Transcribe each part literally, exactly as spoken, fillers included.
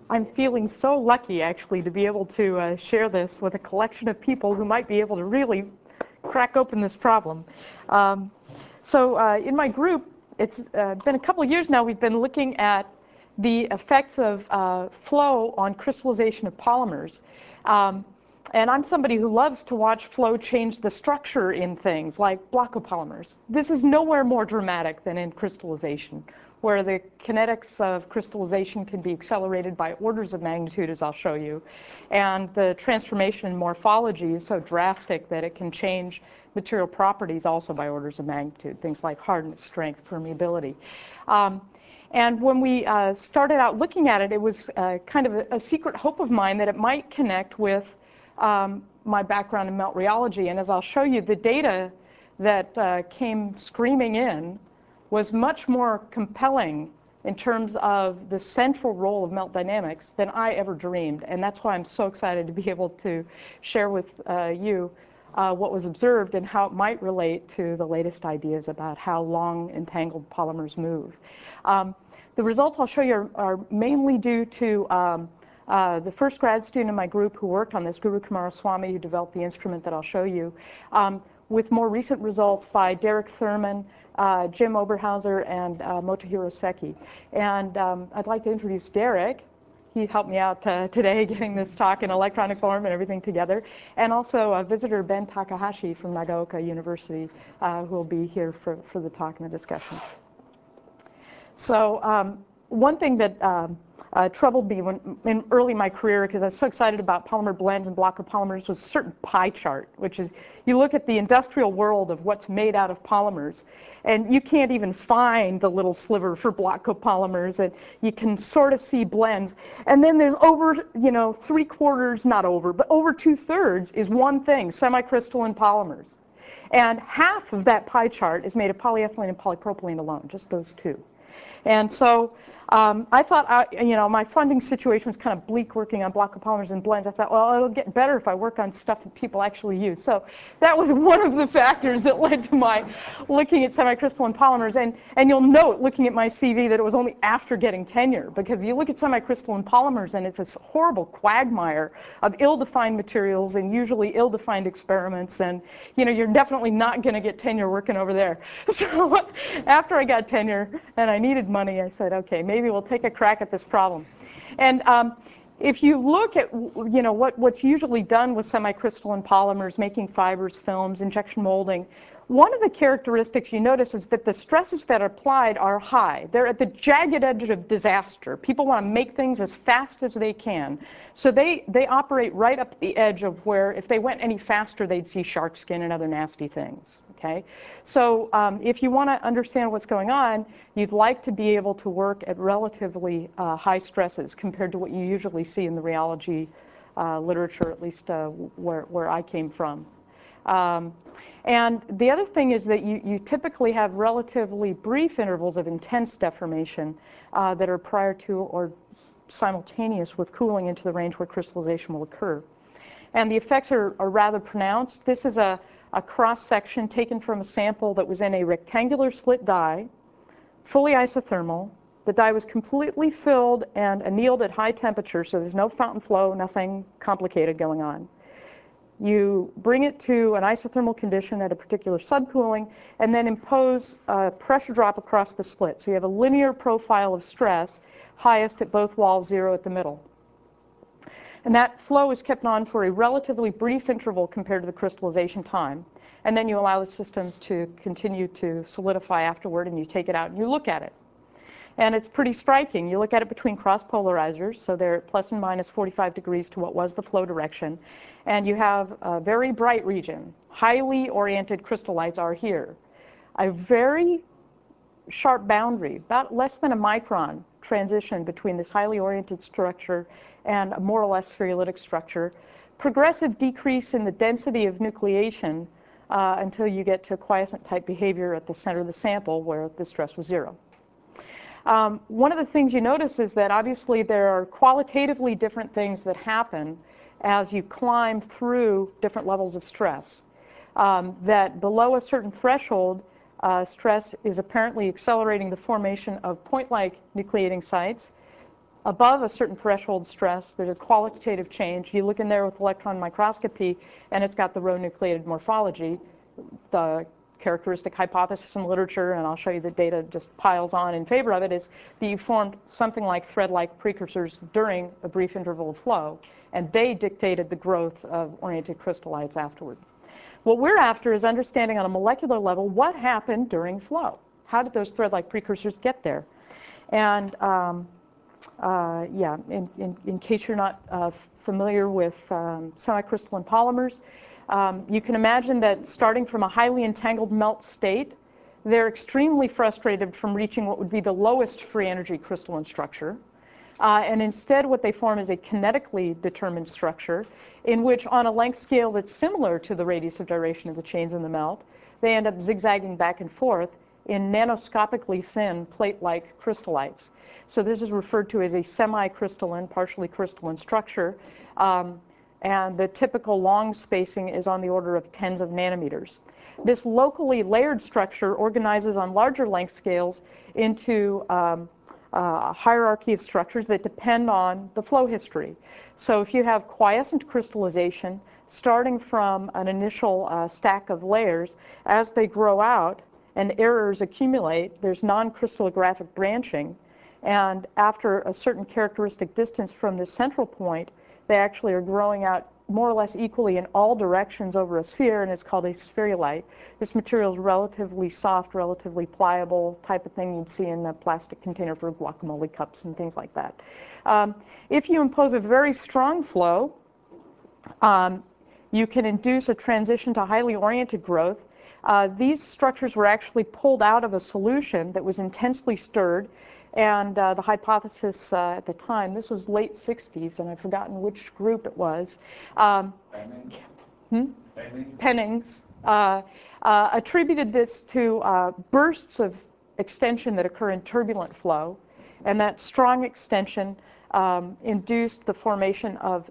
I'm feeling so lucky, actually, to be able to uh, share this with a collection of people who might be able to really crack open this problem. Um, so uh, in my group, it's uh, been a couple of years now, we've been looking at the effects of uh, flow on crystallization of polymers. Um, and I'm somebody who loves to watch flow change the structure in things like block copolymers. This is nowhere more dramatic than in crystallization, where the kinetics of crystallization can be accelerated by orders of magnitude, as I'll show you. And the transformation in morphology is so drastic that it can change material properties also by orders of magnitude, things like hardness, strength, permeability. Um, and when we uh, started out looking at it, it was uh, kind of a, a secret hope of mine that it might connect with um, my background in melt rheology. And as I'll show you, the data that uh, came screaming in was much more compelling in terms of the central role of melt dynamics than I ever dreamed. And that's why I'm so excited to be able to share with uh, you uh, what was observed and how it might relate to the latest ideas about how long entangled polymers move. Um, the results I'll show you are, are mainly due to um, uh, the first grad student in my group who worked on this, Guru Kumaraswamy, who developed the instrument that I'll show you, um, with more recent results by Derek Thurman, Uh, Jim Oberhauser, and uh, Motohiro Seki. And um, I'd like to introduce Derek. He helped me out uh, today getting this talk in electronic form and everything together. And also uh, visitor Ben Takahashi from Nagaoka University, uh, who will be here for, for the talk and the discussion. So um, one thing that um, uh, troubled me when, in early in my career, because I was so excited about polymer blends and block copolymers, was a certain pie chart, which is you look at the industrial world of what's made out of polymers, and you can't even find the little sliver for block copolymers, and you can sort of see blends. And then there's over, you know, three quarters, not over, but over two thirds is one thing, semicrystalline polymers. And half of that pie chart is made of polyethylene and polypropylene alone, just those two. And so um, I thought, I, you know, my funding situation was kind of bleak working on block copolymers and blends. I thought, well, it'll get better if I work on stuff that people actually use. So that was one of the factors that led to my looking at semicrystalline polymers. And, and you'll note, looking at my C V, that it was only after getting tenure. Because you look at semicrystalline polymers, and it's this horrible quagmire of ill-defined materials and usually ill-defined experiments. And you know, you're definitely not going to get tenure working over there. So after I got tenure and I needed money, I said, OK, maybe we'll take a crack at this problem. And um, if you look at you know, what, what's usually done with semicrystalline polymers, making fibers, films, injection molding, one of the characteristics you notice is that the stresses that are applied are high. They're at the jagged edge of disaster. People want to make things as fast as they can. So they, they operate right up the edge of where if they went any faster, they'd see shark skin and other nasty things. Okay? So um, if you want to understand what's going on, you'd like to be able to work at relatively uh, high stresses compared to what you usually see in the rheology uh, literature, at least uh, where, where I came from. Um, and the other thing is that you, you typically have relatively brief intervals of intense deformation uh, that are prior to or simultaneous with cooling into the range where crystallization will occur. And the effects are, are rather pronounced. This is a, a cross-section taken from a sample that was in a rectangular slit die, fully isothermal. The die was completely filled and annealed at high temperature, so there's no fountain flow, nothing complicated going on. You bring it to an isothermal condition at a particular subcooling, and then impose a pressure drop across the slit. So you have a linear profile of stress, highest at both walls, zero at the middle. And that flow is kept on for a relatively brief interval compared to the crystallization time. And then you allow the system to continue to solidify afterward, and you take it out and you look at it. And it's pretty striking. You look at it between cross polarizers, so they're at plus and minus forty-five degrees to what was the flow direction. And you have a very bright region. Highly oriented crystallites are here. A very sharp boundary, about less than a micron transition between this highly oriented structure and a more or less spherulitic structure. Progressive decrease in the density of nucleation uh, until you get to quiescent type behavior at the center of the sample where the stress was zero. Um, one of the things you notice is that obviously there are qualitatively different things that happen as you climb through different levels of stress. Um, that below a certain threshold, uh, stress is apparently accelerating the formation of point-like nucleating sites. above a certain threshold stress, there's a qualitative change. You look in there with electron microscopy, and it's got the row nucleated morphology. The characteristic hypothesis in literature, and I'll show you the data just piles on in favor of it, is that you formed something like thread-like precursors during a brief interval of flow, and they dictated the growth of oriented crystallites afterward. What we're after is understanding on a molecular level what happened during flow. How did those thread-like precursors get there? And um, uh, yeah, in, in, in case you're not uh, familiar with um, semicrystalline polymers, Um, you can imagine that starting from a highly entangled melt state, they're extremely frustrated from reaching what would be the lowest free energy crystalline structure. Uh, and instead, what they form is a kinetically determined structure in which, on a length scale that's similar to the radius of gyration of the chains in the melt, they end up zigzagging back and forth in nanoscopically thin plate-like crystallites. So this is referred to as a semi-crystalline, partially crystalline structure. Um, and the typical long spacing is on the order of tens of nanometers. This locally layered structure organizes on larger length scales into um, a hierarchy of structures that depend on the flow history. So if you have quiescent crystallization, starting from an initial uh, stack of layers, as they grow out and errors accumulate, there's non-crystallographic branching. And after a certain characteristic distance from the central point, they actually are growing out more or less equally in all directions over a sphere, and it's called a spherulite. This material is relatively soft, relatively pliable, type of thing you'd see in a plastic container for guacamole cups and things like that. Um, if you impose a very strong flow, um, you can induce a transition to highly oriented growth. Uh, these structures were actually pulled out of a solution that was intensely stirred. And uh, the hypothesis uh, at the time, this was late sixties, and I've forgotten which group it was. Um, Pennings. hmm? Pennings. Pennings uh, uh, attributed this to uh, bursts of extension that occur in turbulent flow. And that strong extension um, induced the formation of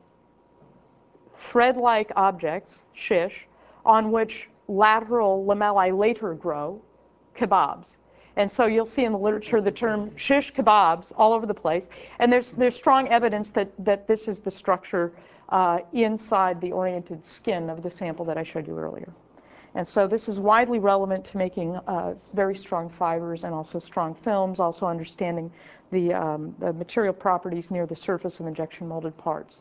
thread-like objects, shish, on which lateral lamellae later grow, kebabs. And so you'll see in the literature the term shish kebabs all over the place. And there's, there's strong evidence that, that this is the structure uh, inside the oriented skin of the sample that I showed you earlier. And so this is widely relevant to making uh, very strong fibers and also strong films, also understanding the, um, the material properties near the surface of injection molded parts.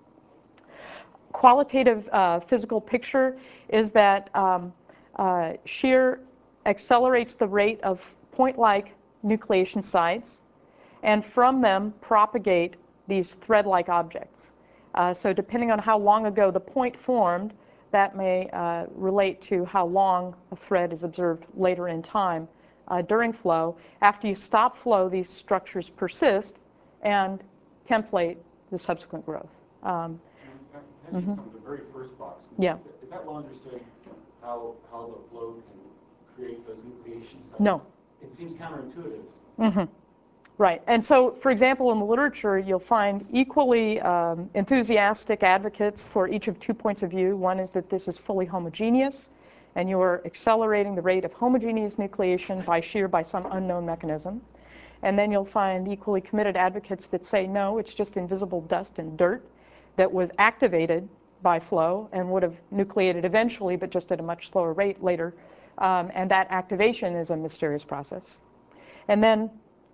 Qualitative uh, physical picture is that um, uh, shear accelerates the rate of point-like nucleation sites, and from them propagate these thread-like objects. Uh, so depending on how long ago the point formed, that may uh, relate to how long a thread is observed later in time uh, during flow. After you stop flow, these structures persist and template the subsequent growth. Um, Asking mm-hmm. some of the very first box. Yeah. Is that, is that well understood how, how the flow can create those nucleation sites? No. It seems counterintuitive. Mm-hmm. Right. And so, for example, in the literature, you'll find equally um, enthusiastic advocates for each of two points of view. One is that this is fully homogeneous, and you're accelerating the rate of homogeneous nucleation by shear by some unknown mechanism. And then you'll find equally committed advocates that say, no, it's just invisible dust and dirt that was activated by flow and would have nucleated eventually, but just at a much slower rate later. Um, and that activation is a mysterious process. And then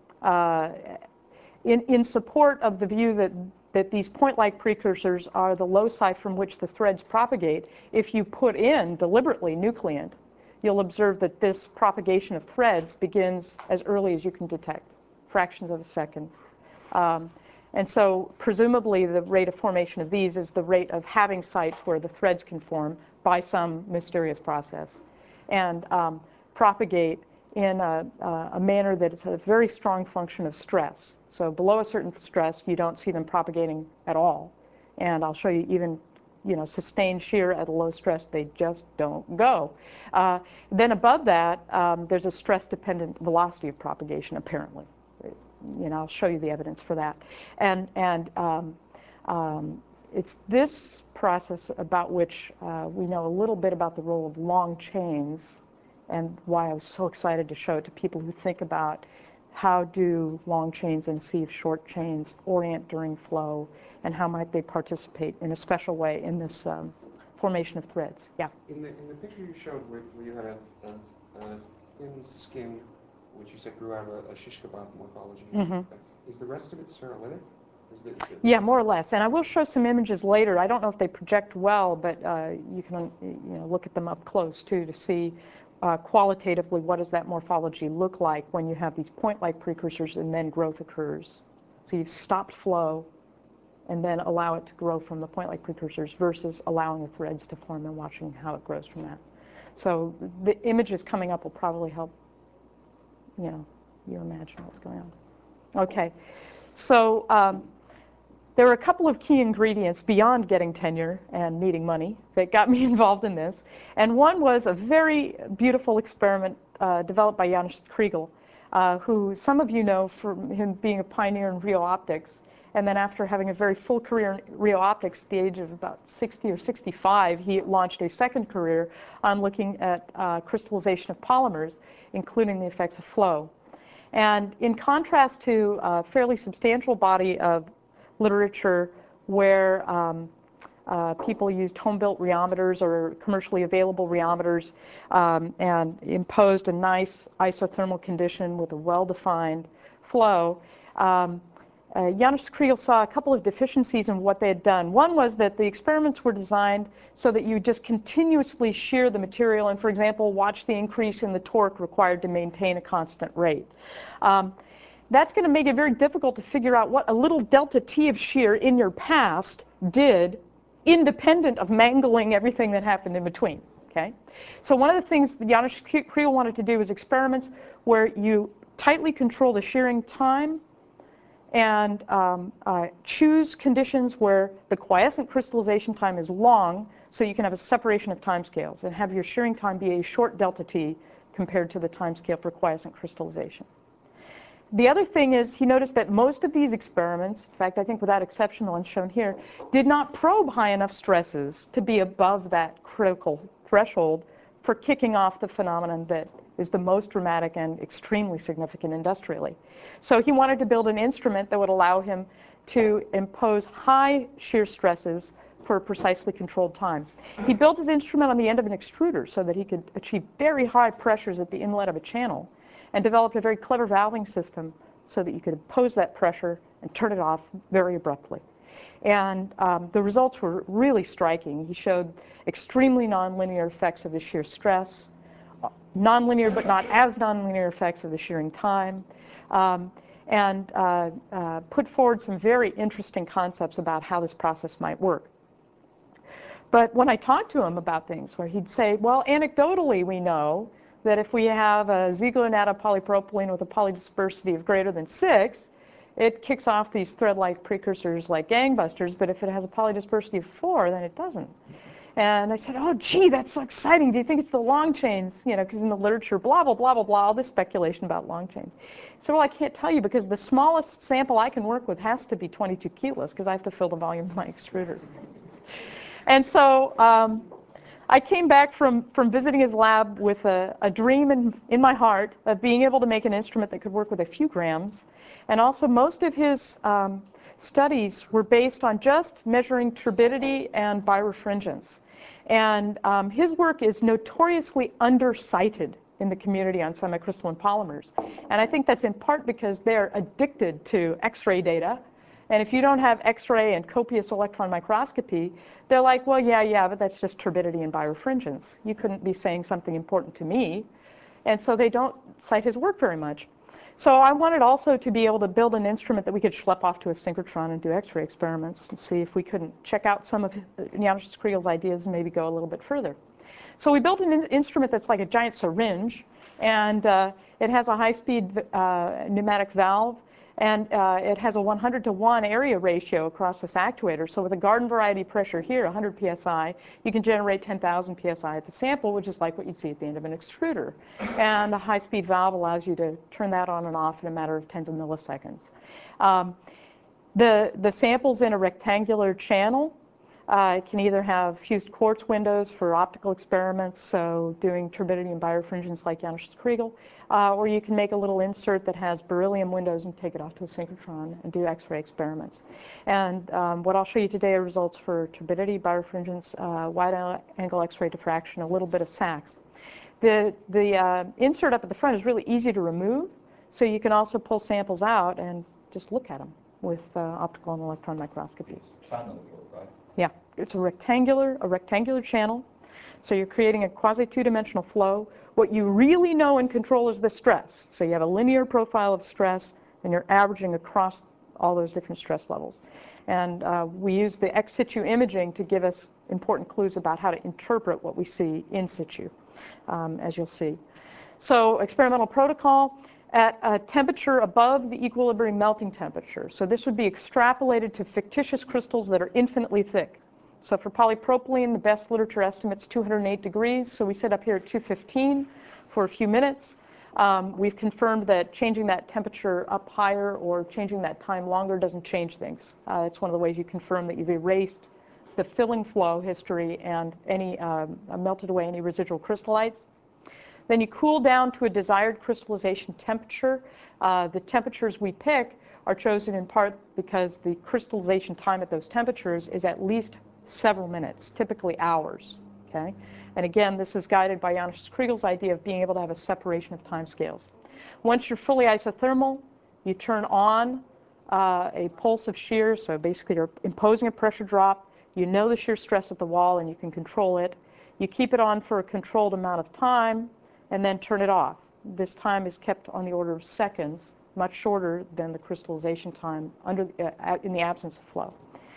uh, in, in support of the view that, that these point-like precursors are the loci from which the threads propagate, if you put in deliberately nucleant, you'll observe that this propagation of threads begins as early as you can detect, fractions of a second. Um, And so presumably the rate of formation of these is the rate of having sites where the threads can form by some mysterious process and um, propagate in a, a manner that is a very strong function of stress. So below a certain stress, you don't see them propagating at all. And I'll show you even you know, sustained shear at a low stress, they just don't go. Uh, then above that, um, there's a stress-dependent velocity of propagation, apparently. You know, I'll show you the evidence for that. And, and um, um, it's this process about which uh, we know a little bit about the role of long chains and why I was so excited to show it to people who think about how do long chains and a sea of short chains orient during flow, and how might they participate in a special way in this um, formation of threads. Yeah? In the, in the picture you showed with, where you had a, a, a thin skin, which you said grew out of a, a shish kebab morphology, Mm-hmm. is the rest of it spherulitic? Is the, the, Yeah, more or less. And I will show some images later. I don't know if they project well, but uh, you can you know, look at them up close, too, to see uh, qualitatively what does that morphology look like when you have these point-like precursors and then growth occurs. So you've stopped flow and then allow it to grow from the point-like precursors versus allowing the threads to form and watching how it grows from that. So the images coming up will probably help, you know, you imagine what's going on. Okay, so um, there were a couple of key ingredients beyond getting tenure and needing money that got me involved in this. And one was a very beautiful experiment uh, developed by Janusz Kriegel, uh, who some of you know from him being a pioneer in Rio optics. And then after having a very full career in Rio optics at the age of about sixty or sixty-five, he launched a second career on looking at uh, crystallization of polymers, including the effects of flow. And in contrast to a fairly substantial body of literature where um, uh, people used home-built rheometers or commercially available rheometers um, and imposed a nice isothermal condition with a well-defined flow, um, uh, Janusz Kriegel saw a couple of deficiencies in what they had done. One was that the experiments were designed so that you just continuously shear the material and, for example, watch the increase in the torque required to maintain a constant rate. Um, That's going to make it very difficult to figure out what a little delta T of shear in your past did independent of mangling everything that happened in between. Okay? So one of the things that Janusz Kriegel wanted to do was experiments where you tightly control the shearing time and um, uh, choose conditions where the quiescent crystallization time is long so you can have a separation of timescales and have your shearing time be a short delta T compared to the timescale for quiescent crystallization. The other thing is he noticed that most of these experiments, in fact, I think without exception, the ones shown here, did not probe high enough stresses to be above that critical threshold for kicking off the phenomenon that is the most dramatic and extremely significant industrially. So he wanted to build an instrument that would allow him to impose high shear stresses for a precisely controlled time. He built his instrument on the end of an extruder so that he could achieve very high pressures at the inlet of a channel, and developed a very clever valving system so that you could impose that pressure and turn it off very abruptly. And um, the results were really striking. He showed extremely nonlinear effects of the shear stress, nonlinear but not as nonlinear effects of the shearing time, um, and uh, uh, put forward some very interesting concepts about how this process might work. But when I talked to him about things where he'd say, well, anecdotally we know that if we have a Ziegler nanopolypropylene with a polydispersity of greater than six, it kicks off these thread-like precursors like gangbusters, but if it has a polydispersity of four, then it doesn't. And I said, oh, gee, that's so exciting. Do you think it's the long chains? You know, because in the literature, blah, blah, blah, blah, blah, all this speculation about long chains. So, well, I can't tell you because the smallest sample I can work with has to be twenty-two kilos because I have to fill the volume of my extruder. And so um, I came back from, from visiting his lab with a, a dream in, in my heart of being able to make an instrument that could work with a few grams. And also most of his um, studies were based on just measuring turbidity and birefringence. And um, his work is notoriously undercited in the community on semicrystalline polymers. And I think that's in part because they're addicted to X-ray data. And if you don't have X-ray and copious electron microscopy, they're like, well, yeah, yeah, but that's just turbidity and birefringence. You couldn't be saying something important to me. And so they don't cite his work very much. So I wanted also to be able to build an instrument that we could schlep off to a synchrotron and do X-ray experiments and see if we couldn't check out some of Janusz Kriegel's ideas and maybe go a little bit further. So we built an in instrument that's like a giant syringe, and uh, it has a high-speed uh, pneumatic valve, and uh, it has a one hundred to one area ratio across this actuator. So with a garden variety pressure here, one hundred P S I, you can generate ten thousand P S I at the sample, which is like what you'd see at the end of an extruder. And a high-speed valve allows you to turn that on and off in a matter of tens of milliseconds. Um, the, the sample's in a rectangular channel. Uh, it can either have fused quartz windows for optical experiments, so doing turbidity and birefringence like Janusz Kriegel, uh, or you can make a little insert that has beryllium windows and take it off to a synchrotron and do X-ray experiments. And um, what I'll show you today are results for turbidity, birefringence, uh, wide-angle X-ray diffraction, a little bit of S A Cs. The, the uh, insert up at the front is really easy to remove, so you can also pull samples out and just look at them with uh, optical and electron microscopy. Channel flow, right? Yeah, it's a rectangular, a rectangular channel, so you're creating a quasi two-dimensional flow. What you really know and control is the stress. So you have a linear profile of stress, and you're averaging across all those different stress levels. And uh, we use the ex situ imaging to give us important clues about how to interpret what we see in situ, um, as you'll see. So experimental protocol at a temperature above the equilibrium melting temperature. So this would be extrapolated to fictitious crystals that are infinitely thick. So for polypropylene, the best literature estimate's two hundred eight degrees. So we sit up here at two fifteen for a few minutes. Um, we've confirmed that changing that temperature up higher or changing that time longer doesn't change things. Uh, it's one of the ways you confirm that you've erased the filling flow history and any um, melted away any residual crystallites. Then you cool down to a desired crystallization temperature. Uh, the temperatures we pick are chosen in part because the crystallization time at those temperatures is at least several minutes, typically hours. Okay? And again, this is guided by Janusz Kriegel's idea of being able to have a separation of time scales. Once you're fully isothermal, you turn on uh, a pulse of shear, so basically you're imposing a pressure drop. You know the shear stress at the wall and you can control it. You keep it on for a controlled amount of time and then turn it off. This time is kept on the order of seconds, much shorter than the crystallization time under, uh, in the absence of flow.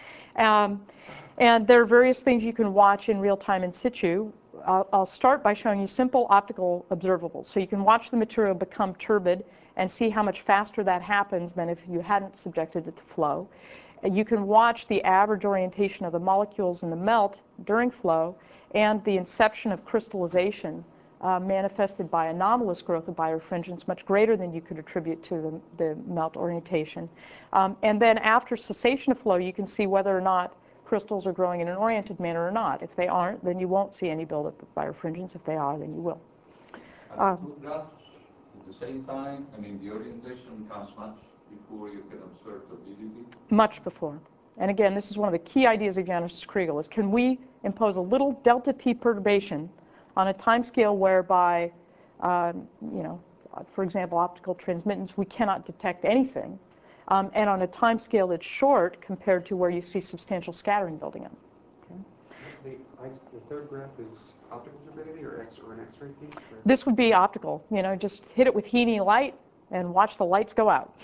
Um, and there are various things you can watch in real time in situ. I'll, I'll start by showing you simple optical observables. So you can watch the material become turbid and see how much faster that happens than if you hadn't subjected it to flow. And you can watch the average orientation of the molecules in the melt during flow and the inception of crystallization uh, manifested by anomalous growth of birefringence, much greater than you could attribute to the, the melt orientation. Um, and then after cessation of flow, you can see whether or not crystals are growing in an oriented manner or not. If they aren't, then you won't see any buildup of birefringence. If they are, then you will. Are the two graphs at the same time? I mean, the orientation comes much before you can observe turbidity? Much before. And again, this is one of the key ideas of Janusz Kriegel, is can we impose a little delta T perturbation on a time scale whereby, um, you know, for example, optical transmittance, we cannot detect anything, um, and on a time scale that's short compared to where you see substantial scattering building up. Okay. The, I, the third graph is optical turbidity or X or an X-ray peak? Or? This would be optical. You know, just hit it with Heaney light and watch the lights go out.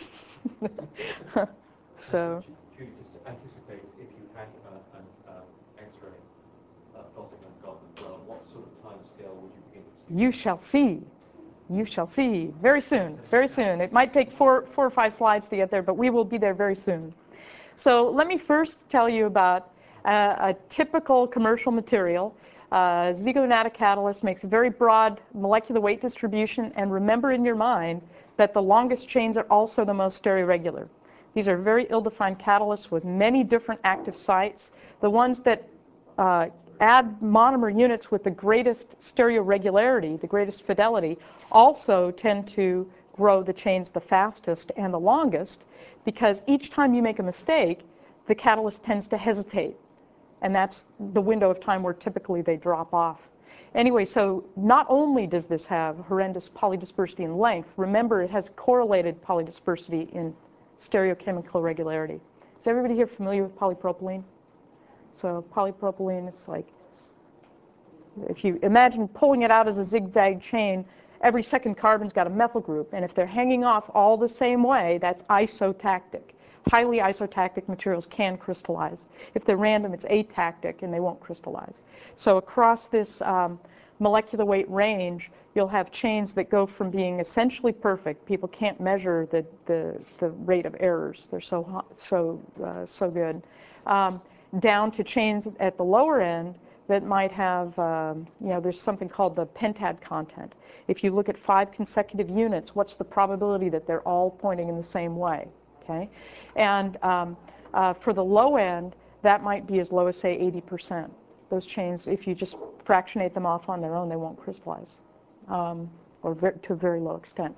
So. Judy, just to anticipate, if you had uh, an uh, X-ray uh, plotting on Goldman flow, what sort of time scale would you begin to see? You shall see. You shall see very soon, very soon. It might take four, four or five slides to get there, but we will be there very soon. So let me first tell you about uh, a typical commercial material. Uh, Zigo Natacatalyst makes a very broad molecular weight distribution, and remember in your mind that the longest chains are also the most stereoregular. These are very ill-defined catalysts with many different active sites. The ones that uh, add monomer units with the greatest stereoregularity, the greatest fidelity, also tend to grow the chains the fastest and the longest, because each time you make a mistake, the catalyst tends to hesitate. And that's the window of time where typically they drop off. Anyway, so not only does this have horrendous polydispersity in length, remember it has correlated polydispersity in stereochemical regularity. Is everybody here familiar with polypropylene? So polypropylene, it's like, if you imagine pulling it out as a zigzag chain, every second carbon's got a methyl group, and if they're hanging off all the same way, that's isotactic. Highly isotactic materials can crystallize. If they're random, it's atactic, and they won't crystallize. So across this um, molecular weight range, you'll have chains that go from being essentially perfect. People can't measure the, the, the rate of errors. They're so, so, uh, so good. Um, down to chains at the lower end that might have, um, you know, there's something called the pentad content. If you look at five consecutive units, what's the probability that they're all pointing in the same way? Okay? And um, uh, for the low end, that might be as low as, say, eighty percent. Those chains, if you just fractionate them off on their own, they won't crystallize, um, or ver to a very low extent.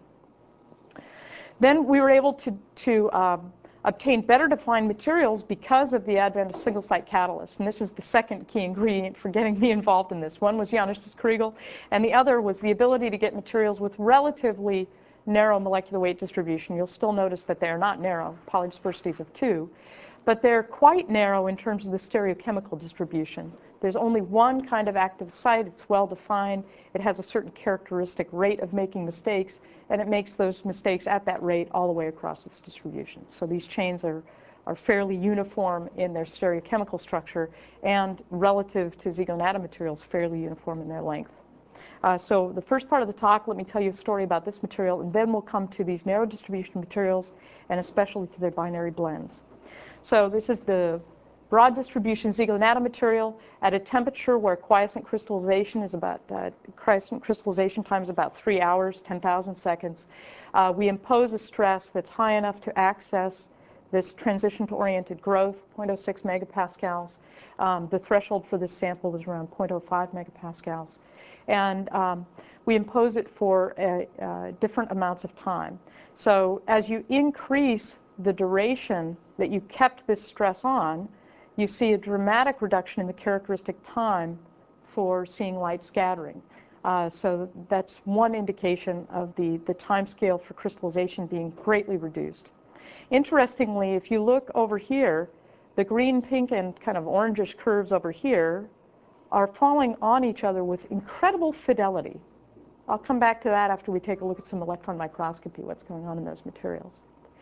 Then we were able to, to um, obtain better defined materials because of the advent of single-site catalysts. And this is the second key ingredient for getting me involved in this. One was Janusz Kriegel, and the other was the ability to get materials with relatively narrow molecular weight distribution. You'll still notice that they are not narrow, polydispersities of two, but they're quite narrow in terms of the stereochemical distribution. There's only one kind of active site. It's well defined. It has a certain characteristic rate of making mistakes, and it makes those mistakes at that rate all the way across its distribution. So these chains are, are fairly uniform in their stereochemical structure, and relative to Ziegler nanomaterials, fairly uniform in their length. Uh, so the first part of the talk, let me tell you a story about this material, and then we'll come to these narrow distribution materials, and especially to their binary blends. So this is the broad distribution Ziegler nanomaterial at a temperature where quiescent crystallization is about, uh, quiescent crystallization time is about three hours, ten thousand seconds. Uh, we impose a stress that's high enough to access this transition to oriented growth, zero point zero six megapascals. Um, the threshold for this sample was around zero point zero five megapascals. And um, we impose it for uh, uh, different amounts of time. So as you increase the duration that you kept this stress on, you see a dramatic reduction in the characteristic time for seeing light scattering. Uh, so that's one indication of the, the time scale for crystallization being greatly reduced. Interestingly, if you look over here, the green, pink, and kind of orangish curves over here are falling on each other with incredible fidelity. I'll come back to that after we take a look at some electron microscopy, what's going on in those materials.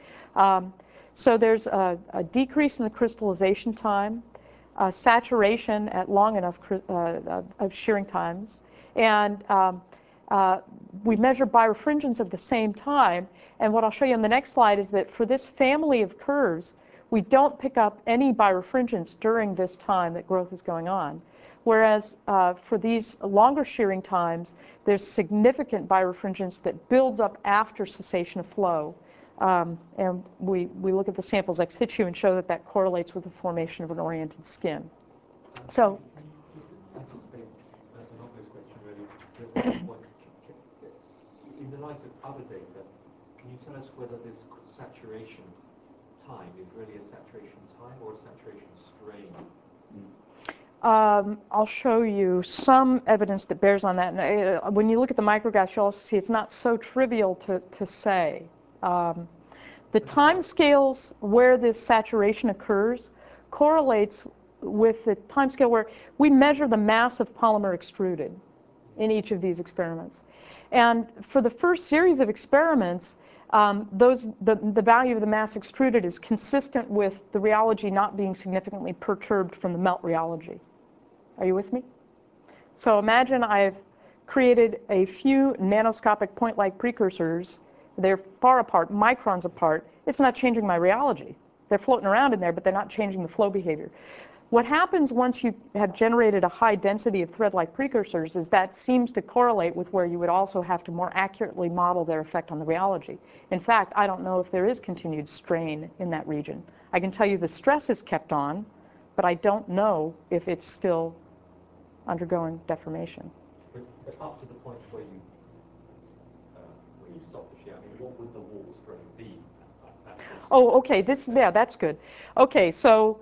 Um, So there's a, a decrease in the crystallization time, uh, saturation at long enough uh, of shearing times, and um, uh, we measure birefringence at the same time. And what I'll show you on the next slide is that for this family of curves, we don't pick up any birefringence during this time that growth is going on. Whereas uh, for these longer shearing times, there's significant birefringence that builds up after cessation of flow. Um, and we, we look at the samples ex situ and show that that correlates with the formation of an oriented skin. So, can you just anticipate an obvious question, really? At one point, in the light of other data, can you tell us whether this saturation time is really a saturation time or a saturation strain? Um, I'll show you some evidence that bears on that. And, uh, when you look at the micrographs, you'll also see it's not so trivial to, to say. Um, the time scales where this saturation occurs correlates with the time scale where we measure the mass of polymer extruded in each of these experiments. And for the first series of experiments, um, those, the, the value of the mass extruded is consistent with the rheology not being significantly perturbed from the melt rheology. Are you with me? So imagine I've created a few nanoscopic point-like precursors. They're far apart, microns apart. It's not changing my rheology. They're floating around in there, but they're not changing the flow behavior. What happens once you have generated a high density of thread-like precursors is that seems to correlate with where you would also have to more accurately model their effect on the rheology. In fact, I don't know if there is continued strain in that region. I can tell you the stress is kept on, but I don't know if it's still undergoing deformation. But, but up to the point where you uh, where you stop the shear, I mean, what would the wall strain be? At, at this Oh, okay. This, yeah, that's good. Okay, so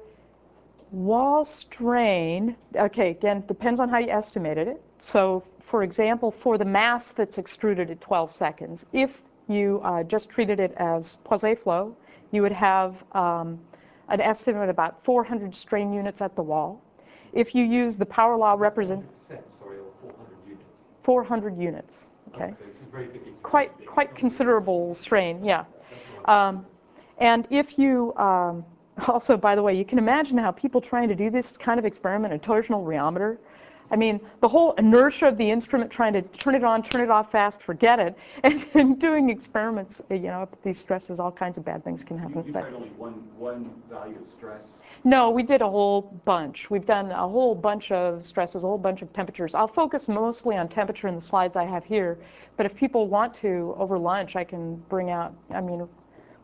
wall strain. Okay, again, depends on how you estimated it. So, for example, for the mass that's extruded at twelve seconds, if you uh, just treated it as Poisson flow, you would have um, an estimate of about four hundred strain units at the wall. If you use the power law represent sorry, or four hundred units. four hundred units, okay? Oh, so this is very big. It's Quite, very big. quite considerable strain, yeah. That's what I'm Um, and if you, um, also, by the way, you can imagine how people trying to do this kind of experiment, a torsional rheometer, I mean, the whole inertia of the instrument trying to turn it on, turn it off fast, forget it, and then doing experiments, you know, at these stresses, all kinds of bad things can happen. You, you tried only one, one value of stress? No, we did a whole bunch. We've done a whole bunch of stresses, a whole bunch of temperatures. I'll focus mostly on temperature in the slides I have here, but if people want to, over lunch, I can bring out, I mean,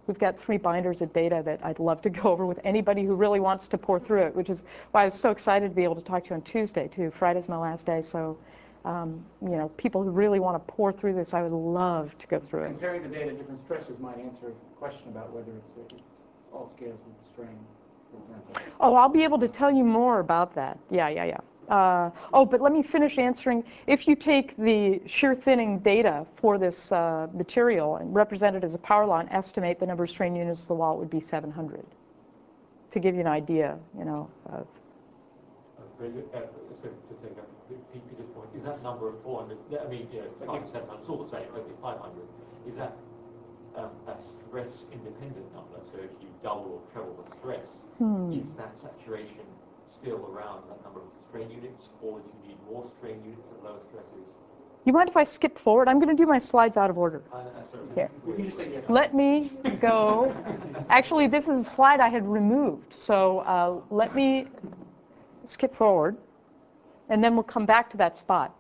We've got three binders of data that I'd love to go over with anybody who really wants to pour through it, which is why I was so excited to be able to talk to you on Tuesday, too. Friday's my last day, so um, you know, people who really want to pour through this, I would love to go through it. Comparing the data at different stresses might answer a question about whether it's, it's, it's all scales with the strain. Oh, I'll be able to tell you more about that. Yeah, yeah, yeah. Uh, oh, but let me finish answering. If you take the shear thinning data for this uh, material and represent it as a power law and estimate the number of strain units of the wall, it would be seven hundred. To give you an idea, you know. Of uh, so to think of Peter's point, is that number of four hundred? I mean, you know, five, seven hundred, it's all the same. Okay, five hundred. Is that um, a stress-independent number? So if you double or treble the stress, hmm. is that saturation still around that number of strain units, or do you need more strain units at lower stresses? You mind if I skip forward? I'm going to do my slides out of order. Uh, sorry, Here. You just say yes. Let me go. Actually, this is a slide I had removed, so uh, let me skip forward, and then we'll come back to that spot.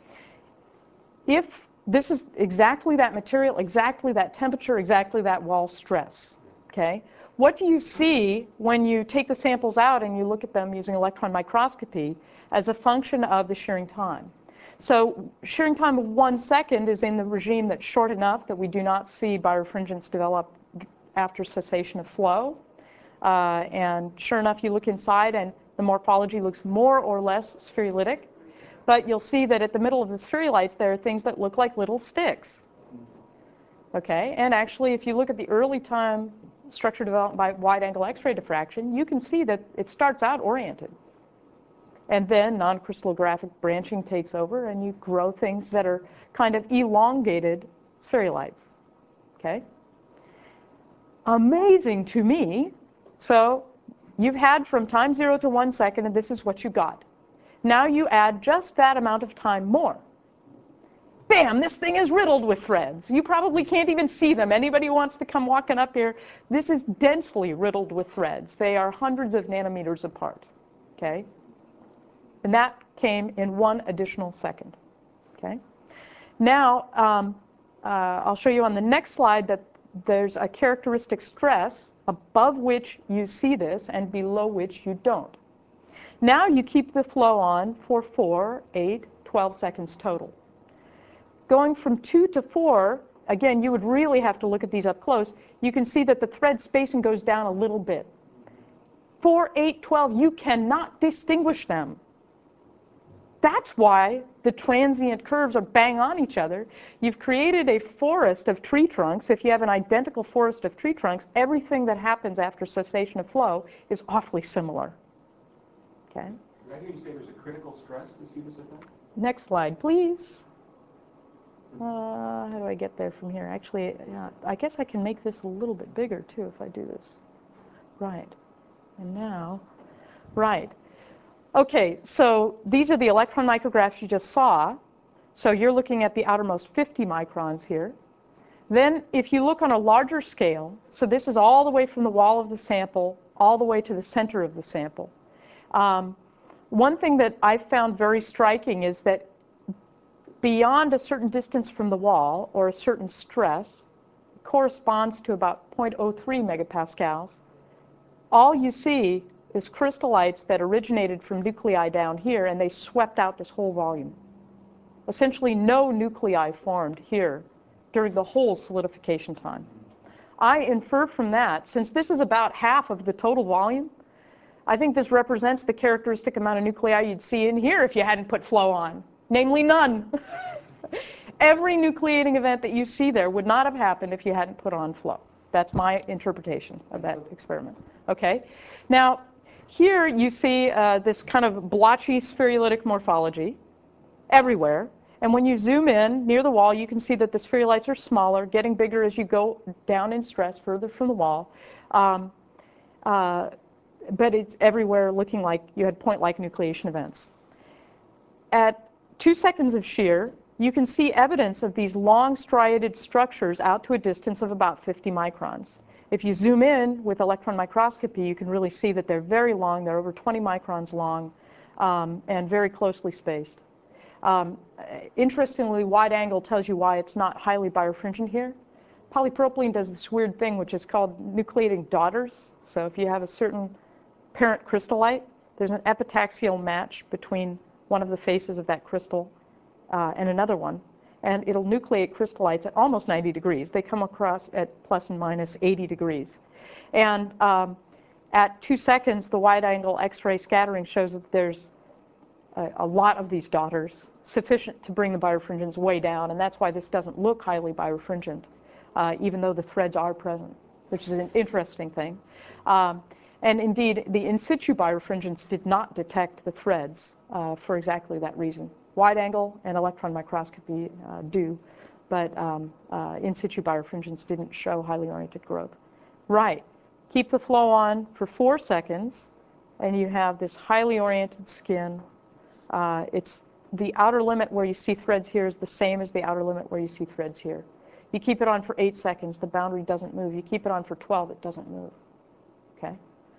If this is exactly that material, exactly that temperature, exactly that wall stress, okay? What do you see when you take the samples out and you look at them using electron microscopy as a function of the shearing time? So shearing time of one second is in the regime that's short enough that we do not see birefringence develop after cessation of flow. Uh, and sure enough, you look inside and the morphology looks more or less spherulitic. But you'll see that at the middle of the spherulites, there are things that look like little sticks. Okay, and actually, if you look at the early time structure developed by wide-angle X-ray diffraction, you can see that it starts out oriented. And then non-crystallographic branching takes over, and you grow things that are kind of elongated spherulites. Okay? Amazing to me. So you've had from time zero to one second, and this is what you got. Now you add just that amount of time more. Bam, this thing is riddled with threads. You probably can't even see them. Anybody who wants to come walking up here, this is densely riddled with threads. They are hundreds of nanometers apart, okay? And that came in one additional second, okay? Now, um, uh, I'll show you on the next slide that there's a characteristic stress above which you see this and below which you don't. Now you keep the flow on for four, eight, twelve seconds total. Going from two to four, again, you would really have to look at these up close. You can see that the thread spacing goes down a little bit. four, eight, twelve, you cannot distinguish them. That's why the transient curves are bang on each other. You've created a forest of tree trunks. If you have an identical forest of tree trunks, everything that happens after cessation of flow is awfully similar. Okay. Did I hear you say there's a critical stress to see this effect? Next slide, please. Uh, how do I get there from here? Actually, yeah, I guess I can make this a little bit bigger, too, if I do this. Right. And now, right. OK, so these are the electron micrographs you just saw. So you're looking at the outermost fifty microns here. Then if you look on a larger scale, so this is all the way from the wall of the sample all the way to the center of the sample. Um, one thing that I found very striking is that beyond a certain distance from the wall, or a certain stress, corresponds to about zero point zero three megapascals, all you see is crystallites that originated from nuclei down here, and they swept out this whole volume. Essentially no nuclei formed here during the whole solidification time. I infer from that, since this is about half of the total volume, I think this represents the characteristic amount of nuclei you'd see in here if you hadn't put flow on, namely none. Every nucleating event that you see there would not have happened if you hadn't put on flow. That's my interpretation of that experiment. Okay. Now, here you see uh, this kind of blotchy spherulitic morphology everywhere. And when you zoom in near the wall, you can see that the spherulites are smaller, getting bigger as you go down in stress further from the wall. Um, uh, but it's everywhere looking like you had point-like nucleation events. At two seconds of shear, you can see evidence of these long striated structures out to a distance of about fifty microns. If you zoom in with electron microscopy, you can really see that they're very long. They're over twenty microns long um, and very closely spaced. Um, interestingly, wide angle tells you why it's not highly birefringent here. polypropylene does this weird thing which is called nucleating daughters. So if you have a certain parent crystallite, there's an epitaxial match between one of the faces of that crystal uh, and another one. And it'll nucleate crystallites at almost ninety degrees. They come across at plus and minus eighty degrees. And um, at two seconds, the wide-angle X-ray scattering shows that there's a, a lot of these daughters, sufficient to bring the birefringence way down. And that's why this doesn't look highly birefringent, uh, even though the threads are present, which is an interesting thing. Um, and indeed, the in situ birefringence did not detect the threads uh, for exactly that reason. Wide angle and electron microscopy uh, do, but um, uh, in situ birefringence didn't show highly oriented growth. Right. Keep the flow on for four seconds, and you have this highly oriented skin. Uh, it's the outer limit where you see threads here is the same as the outer limit where you see threads here. You keep it on for eight seconds, the boundary doesn't move. You keep it on for twelve, it doesn't move. Okay?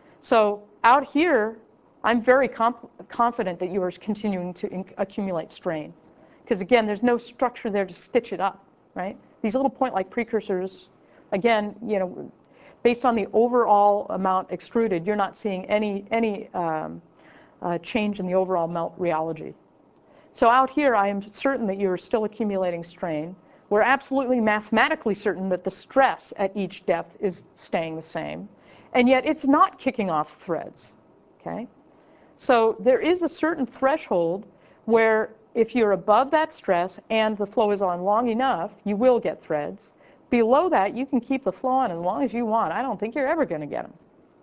So out here, I'm very confident that you are continuing to accumulate strain. Because again, there's no structure there to stitch it up, right? These little point-like precursors, again, you know, based on the overall amount extruded, you're not seeing any, any um, uh, change in the overall melt rheology. So out here, I am certain that you're still accumulating strain. We're absolutely mathematically certain that the stress at each depth is staying the same. And yet, it's not kicking off threads, okay? So there is a certain threshold where if you're above that stress and the flow is on long enough, you will get threads. Below that, you can keep the flow on as long as you want. I don't think you're ever going to get them.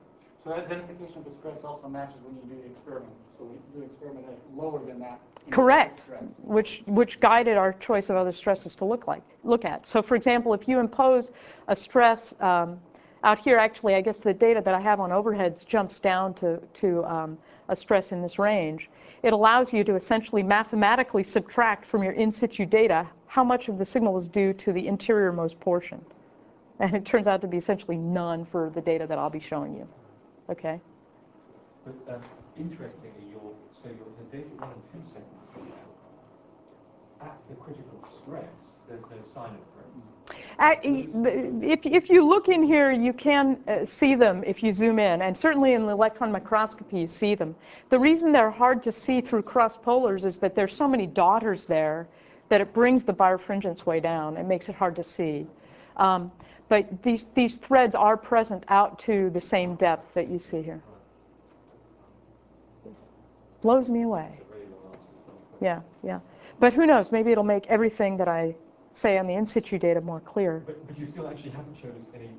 So that identification of the stress also matches when you do the experiment. So we do experiment at lower than that. Correct, stress. which, which guided our choice of other stresses to look like, look at. So for example, if you impose a stress, um, out here actually, I guess the data that I have on overheads jumps down to, to um, a stress in this range. It allows you to essentially mathematically subtract from your in situ data how much of the signal is due to the interiormost portion. And it turns out to be essentially none for the data that I'll be showing you. Okay? But um, interestingly, your, so your, the data one and two segments, at the critical stress, there's no sign of threads. At, if, if you look in here, you can uh, see them if you zoom in, and certainly in the electron microscopy, you see them. The reason they're hard to see through cross polars is that there's so many daughters there that it brings the birefringence way down. It makes it hard to see. Um, but these, these threads are present out to the same depth that you see here. Blows me away. Yeah, yeah. But who knows, maybe it'll make everything that I say on the in situ data more clear. But, but you still actually haven't shown us any.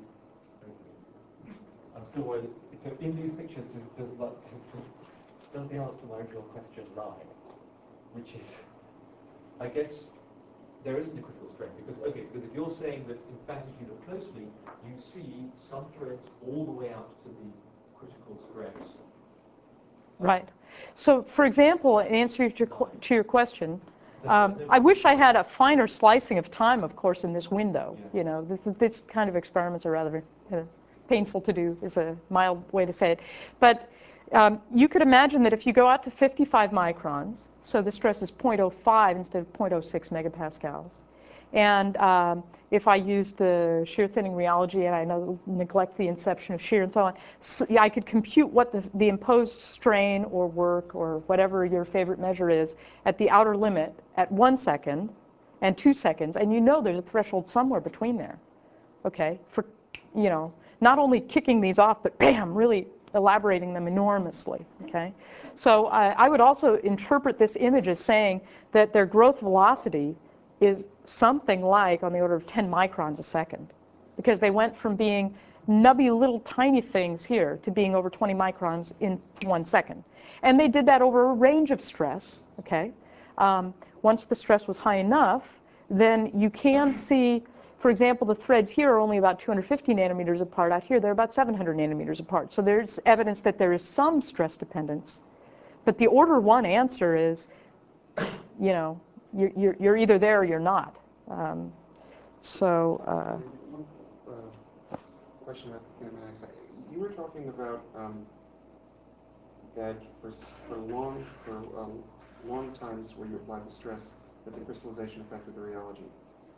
I'm still worried. So in these pictures, does, does, does, does the answer to my original question lie? Which is, I guess, there isn't a critical strength. Because, okay, because if you're saying that, in fact, if you look closely, you see some threads all the way out to the critical stress. Right. So, for example, in answer to your, to your question, Um, I wish I had a finer slicing of time, of course, in this window. Yeah. You know, this, this kind of experiments are rather uh, painful to do, is a mild way to say it. But um, you could imagine that if you go out to fifty-five microns, so the stress is zero point zero five instead of zero point zero six megapascals, and um, if I use the shear thinning rheology, and I know, neglect the inception of shear and so on, so, yeah, I could compute what the, the imposed strain or work or whatever your favorite measure is at the outer limit at one second and two seconds, and you know there's a threshold somewhere between there, okay, for, you know, not only kicking these off, but bam, really elaborating them enormously, okay? So I, I would also interpret this image as saying that their growth velocity is something like on the order of ten microns a second, because they went from being nubby little tiny things here to being over twenty microns in one second. And they did that over a range of stress, okay? Um, once the stress was high enough, then you can see, for example, the threads here are only about two hundred fifty nanometers apart. Out here, they're about seven hundred nanometers apart. So there's evidence that there is some stress dependence. But the order one answer is, you know, You're, you're, you're either there or you're not. Um, so, uh, One uh, question about the kinematics. You were talking about um, that for, for long for um, long times where you apply the stress, that the crystallization affected the rheology.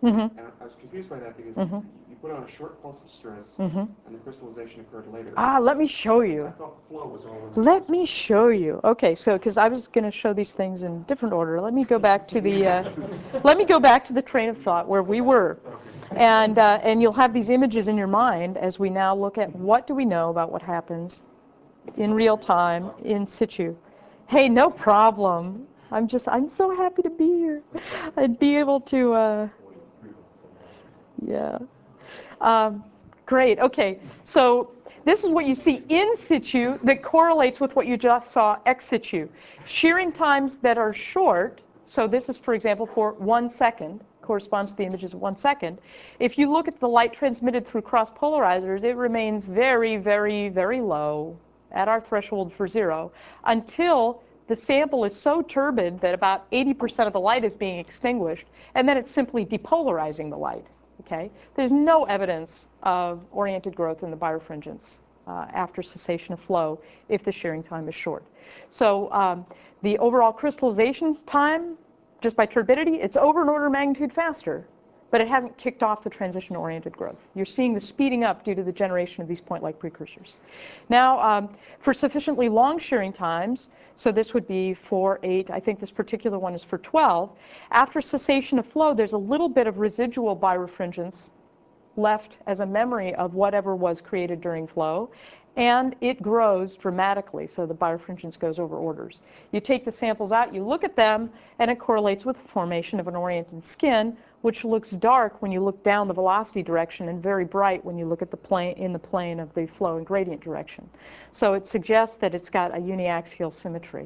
Mm-hmm. And I was confused by that because Mm-hmm. you put on a short pulse of stress, Mm-hmm. and the crystallization occurred later. Ah, let me show I you. thought flow was all in the Let me crystals. show you. Okay, so because I was going to show these things in different order, let me go back to the uh, let me go back to the train of thought where we were, and uh, and you'll have these images in your mind as we now look at what do we know about what happens in real time in situ. Hey, no problem. I'm just I'm so happy to be here. I'd be able to. Uh, yeah. Um, great. Okay. So this is what you see in situ that correlates with what you just saw ex situ. Shearing times that are short, so this is, for example, for one second, corresponds to the images of one second. If you look at the light transmitted through cross polarizers, it remains very, very, very low at our threshold for zero until the sample is so turbid that about eighty percent of the light is being extinguished, and then it's simply depolarizing the light. Okay? There's no evidence of oriented growth in the birefringence uh, after cessation of flow if the shearing time is short. So um, the overall crystallization time, just by turbidity, it's over an order of magnitude faster, but it hasn't kicked off the transition to oriented growth. You're seeing the speeding up due to the generation of these point-like precursors. Now, um, for sufficiently long shearing times, so this would be four, eight, I think this particular one is for twelve, after cessation of flow, there's a little bit of residual birefringence left as a memory of whatever was created during flow, and it grows dramatically, so the birefringence goes over orders. You take the samples out, you look at them, and it correlates with the formation of an oriented skin, which looks dark when you look down the velocity direction and very bright when you look at the plane in the plane of the flow and gradient direction. So it suggests that it's got a uniaxial symmetry.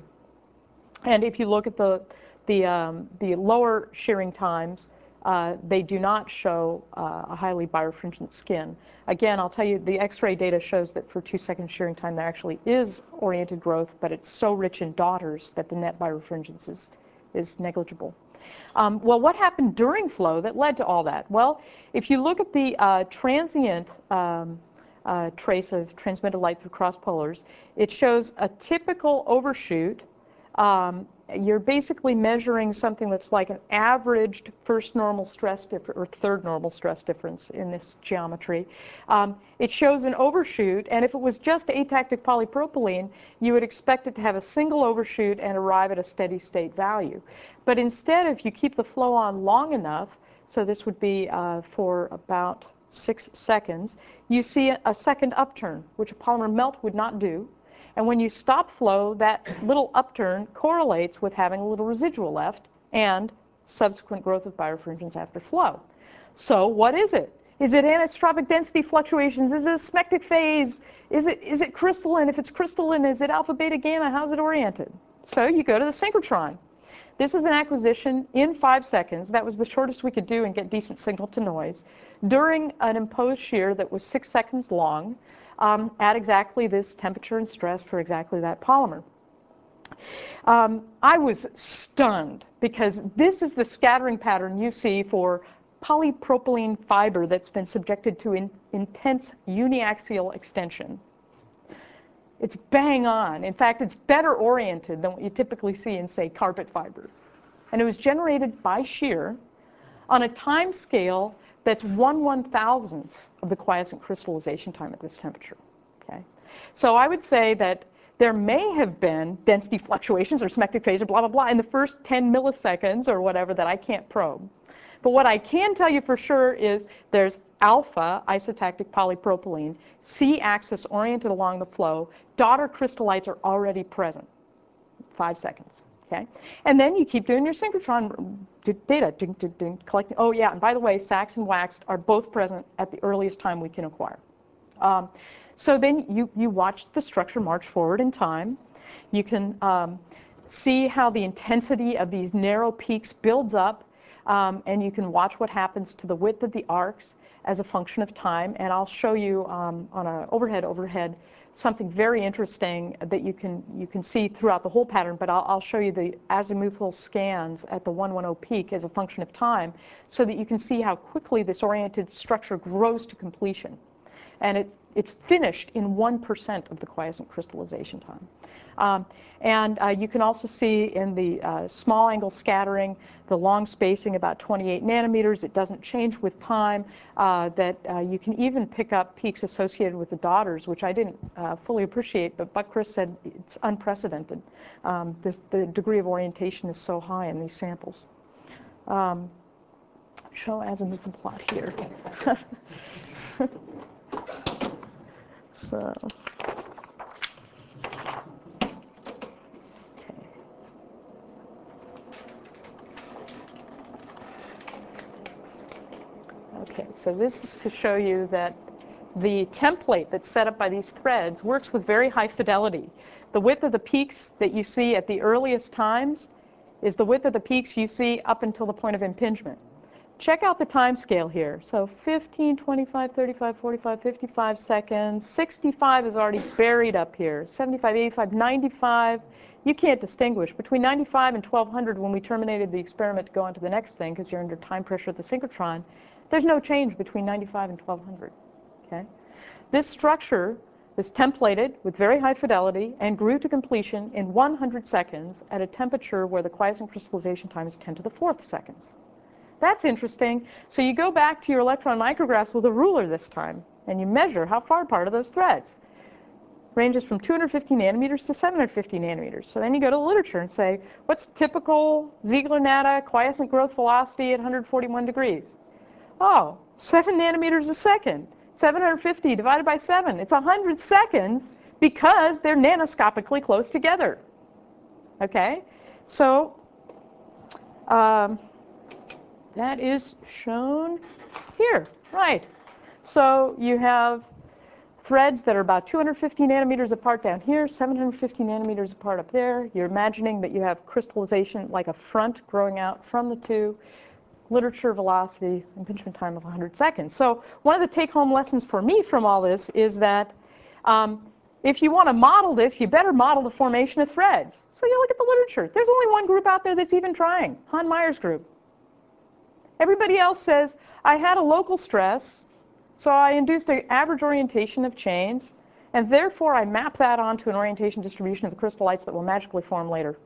And if you look at the the, um, the lower shearing times, uh, they do not show uh, a highly birefringent skin. Again, I'll tell you, the X-ray data shows that for two-second shearing time, there actually is oriented growth, but it's so rich in daughters that the net birefringence is, is negligible. Um, well, what happened during flow that led to all that? Well, if you look at the uh, transient um, uh, trace of transmitted light through cross polars, it shows a typical overshoot. Um, you're basically measuring something that's like an averaged first normal stress difference or third normal stress difference in this geometry. Um, it shows an overshoot, and if it was just atactic polypropylene, you would expect it to have a single overshoot and arrive at a steady state value. But instead, if you keep the flow on long enough, so this would be uh, for about six seconds, you see a, a second upturn, which a polymer melt would not do. And when you stop flow, that little upturn correlates with having a little residual left and subsequent growth of birefringence after flow. So what is it? Is it anisotropic density fluctuations? Is it a smectic phase? Is it, is it crystalline? If it's crystalline, is it alpha, beta, gamma? How's it oriented? So you go to the synchrotron. This is an acquisition in five seconds. That was the shortest we could do and get decent signal to noise during an imposed shear that was six seconds long. Um, at exactly this temperature and stress for exactly that polymer. Um, I was stunned because this is the scattering pattern you see for polypropylene fiber that's been subjected to in, intense uniaxial extension. It's bang on. In fact, it's better oriented than what you typically see in, say, carpet fiber. And it was generated by shear on a time scale that's one one thousandth of the quiescent crystallization time at this temperature. Okay? So I would say that there may have been density fluctuations or smectic phase or blah, blah, blah in the first ten milliseconds or whatever that I can't probe. But what I can tell you for sure is there's alpha isotactic polypropylene, C-axis oriented along the flow. Daughter crystallites are already present, five seconds. Okay, and then you keep doing your synchrotron data, ding, ding, ding, collecting. Oh yeah, and by the way, sacs and waxed are both present at the earliest time we can acquire. Um, so then you, you watch the structure march forward in time. You can um, see how the intensity of these narrow peaks builds up, um, and you can watch what happens to the width of the arcs as a function of time. And I'll show you um, on an overhead overhead something very interesting that you can you can see throughout the whole pattern, but I'll, I'll show you the azimuthal scans at the one ten peak as a function of time so that you can see how quickly this oriented structure grows to completion. And it, It's finished in one percent of the quiescent crystallization time. Um, and uh, you can also see in the uh, small angle scattering, the long spacing about twenty-eight nanometers. It doesn't change with time. Uh, that uh, you can even pick up peaks associated with the daughters, which I didn't uh, fully appreciate, but Buck Chris said it's unprecedented. Um, this, the degree of orientation is so high in these samples. Um, show azimuth plot here. So. Okay, so this is to show you that the template that's set up by these threads works with very high fidelity. The width of the peaks that you see at the earliest times is the width of the peaks you see up until the point of impingement. Check out the time scale here. So fifteen, twenty-five, thirty-five, forty-five, fifty-five seconds. sixty-five is already buried up here. seventy-five, eighty-five, ninety-five. You can't distinguish. Between ninety-five and twelve hundred, when we terminated the experiment to go on to the next thing, because you're under time pressure at the synchrotron, there's no change between ninety-five and twelve hundred. Okay? This structure is templated with very high fidelity and grew to completion in one hundred seconds at a temperature where the quiescent crystallization time is ten to the fourth seconds. That's interesting. So you go back to your electron micrographs with a ruler this time, and you measure how far apart are those threads. Ranges from two hundred fifty nanometers to seven hundred fifty nanometers. So then you go to the literature and say, what's typical Ziegler-Natta quiescent growth velocity at one hundred forty-one degrees? Oh, seven nanometers a second. seven hundred fifty divided by seven. It's one hundred seconds because they're nanoscopically close together. Okay? So um, that is shown here. Right. So you have threads that are about two hundred fifty nanometers apart down here, seven hundred fifty nanometers apart up there. You're imagining that you have crystallization like a front growing out from the two. Literature velocity, impingement time of one hundred seconds. So one of the take-home lessons for me from all this is that um, if you want to model this, you better model the formation of threads. So you look at the literature. There's only one group out there that's even trying, Han Meyer's group. Everybody else says, I had a local stress, so I induced an average orientation of chains, and therefore I map that onto an orientation distribution of the crystallites that will magically form later.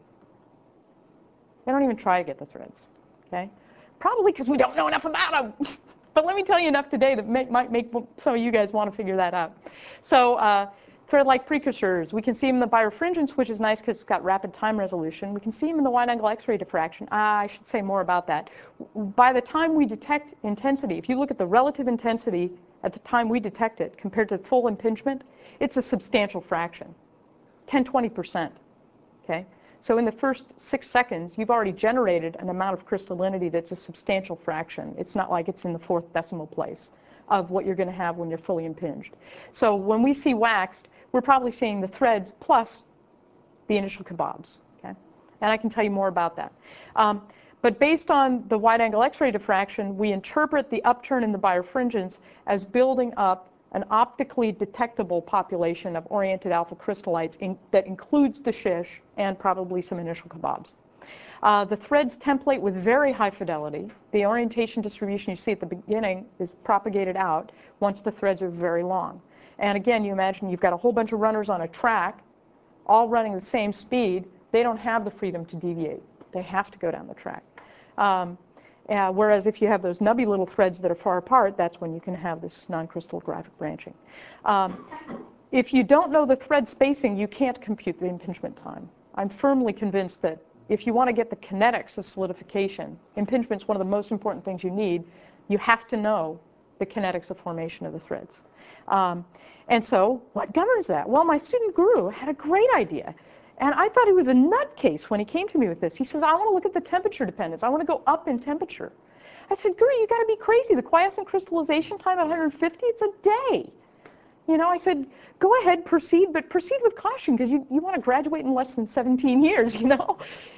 They don't even try to get the threads. Okay? Probably because we don't know enough about them. But let me tell you enough today that may, might make some of you guys want to figure that out. So uh, thread-like precursors, we can see them in the birefringence, which is nice because it's got rapid time resolution. We can see them in the wide-angle X-ray diffraction. Ah, I should say more about that. By the time we detect intensity, if you look at the relative intensity at the time we detect it compared to full impingement, it's a substantial fraction, ten, twenty percent. Okay? So in the first six seconds, you've already generated an amount of crystallinity that's a substantial fraction. It's not like it's in the fourth decimal place of what you're going to have when you're fully impinged. So when we see waxed, we're probably seeing the threads plus the initial kebabs. Okay? And I can tell you more about that. Um, but based on the wide-angle X-ray diffraction, we interpret the upturn in the birefringence as building up an optically detectable population of oriented alpha crystallites in, that includes the shish and probably some initial kebabs. Uh, the threads template with very high fidelity. The orientation distribution you see at the beginning is propagated out once the threads are very long. And again, you imagine you've got a whole bunch of runners on a track, all running the same speed. They don't have the freedom to deviate. They have to go down the track. Um, Uh, whereas if you have those nubby little threads that are far apart, that's when you can have this non-crystallographic branching. Um, if you don't know the thread spacing, you can't compute the impingement time. I'm firmly convinced that if you want to get the kinetics of solidification, impingement's one of the most important things you need. You have to know the kinetics of formation of the threads. Um, and so what governs that? Well, my student Guru had a great idea. And I thought he was a nutcase when he came to me with this. He says, I want to look at the temperature dependence. I want to go up in temperature. I said, Guru, you got to be crazy. The quiescent crystallization time at one hundred fifty, it's a day. You know, I said, go ahead, proceed, but proceed with caution because you, you want to graduate in less than seventeen years, you know.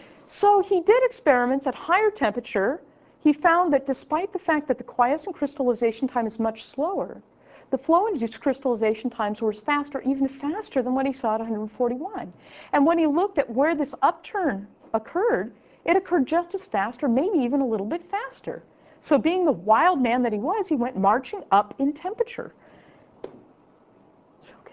So he did experiments at higher temperature. He found that despite the fact that the quiescent crystallization time is much slower, the flow-induced crystallization times were faster, even faster than what he saw at one hundred forty-one. And when he looked at where this upturn occurred, it occurred just as fast, or maybe even a little bit faster. So being the wild man that he was, he went marching up in temperature.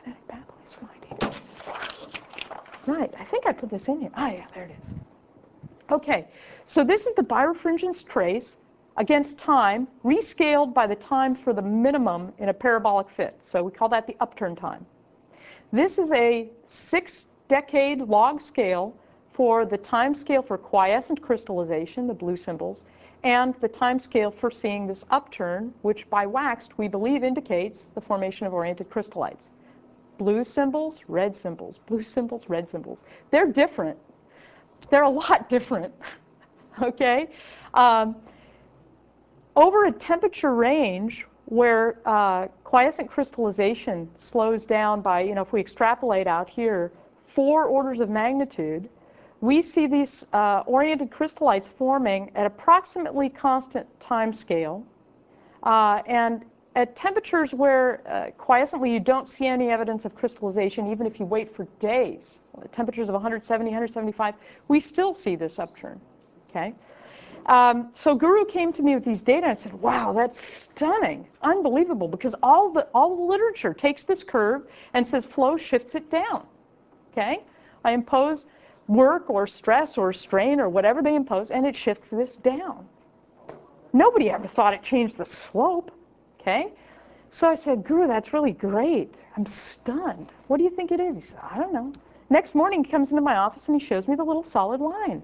Kinetic pathway sliding. Right, I think I put this in here. Ah, yeah, there it is. Okay, so this is the birefringence trace against time, rescaled by the time for the minimum in a parabolic fit. So we call that the upturn time. This is a six-decade log scale for the time scale for quiescent crystallization, the blue symbols, and the time scale for seeing this upturn, which by waxed we believe indicates the formation of oriented crystallites. Blue symbols, red symbols, blue symbols, red symbols. They're different. They're a lot different, okay? Um, over a temperature range where uh, quiescent crystallization slows down by, you know, if we extrapolate out here, four orders of magnitude, we see these uh, oriented crystallites forming at approximately constant time scale. Uh, and at temperatures where uh, quiescently you don't see any evidence of crystallization, even if you wait for days, temperatures of one hundred seventy, one hundred seventy-five, we still see this upturn, okay? Um, so Guru came to me with these data and said, wow, that's stunning. It's unbelievable because all the, all the literature takes this curve and says flow shifts it down, okay? I impose work or stress or strain or whatever they impose, and it shifts this down. Nobody ever thought it changed the slope, okay? So I said, Guru, that's really great. I'm stunned. What do you think it is? He said, I don't know. Next morning, he comes into my office and he shows me the little solid line.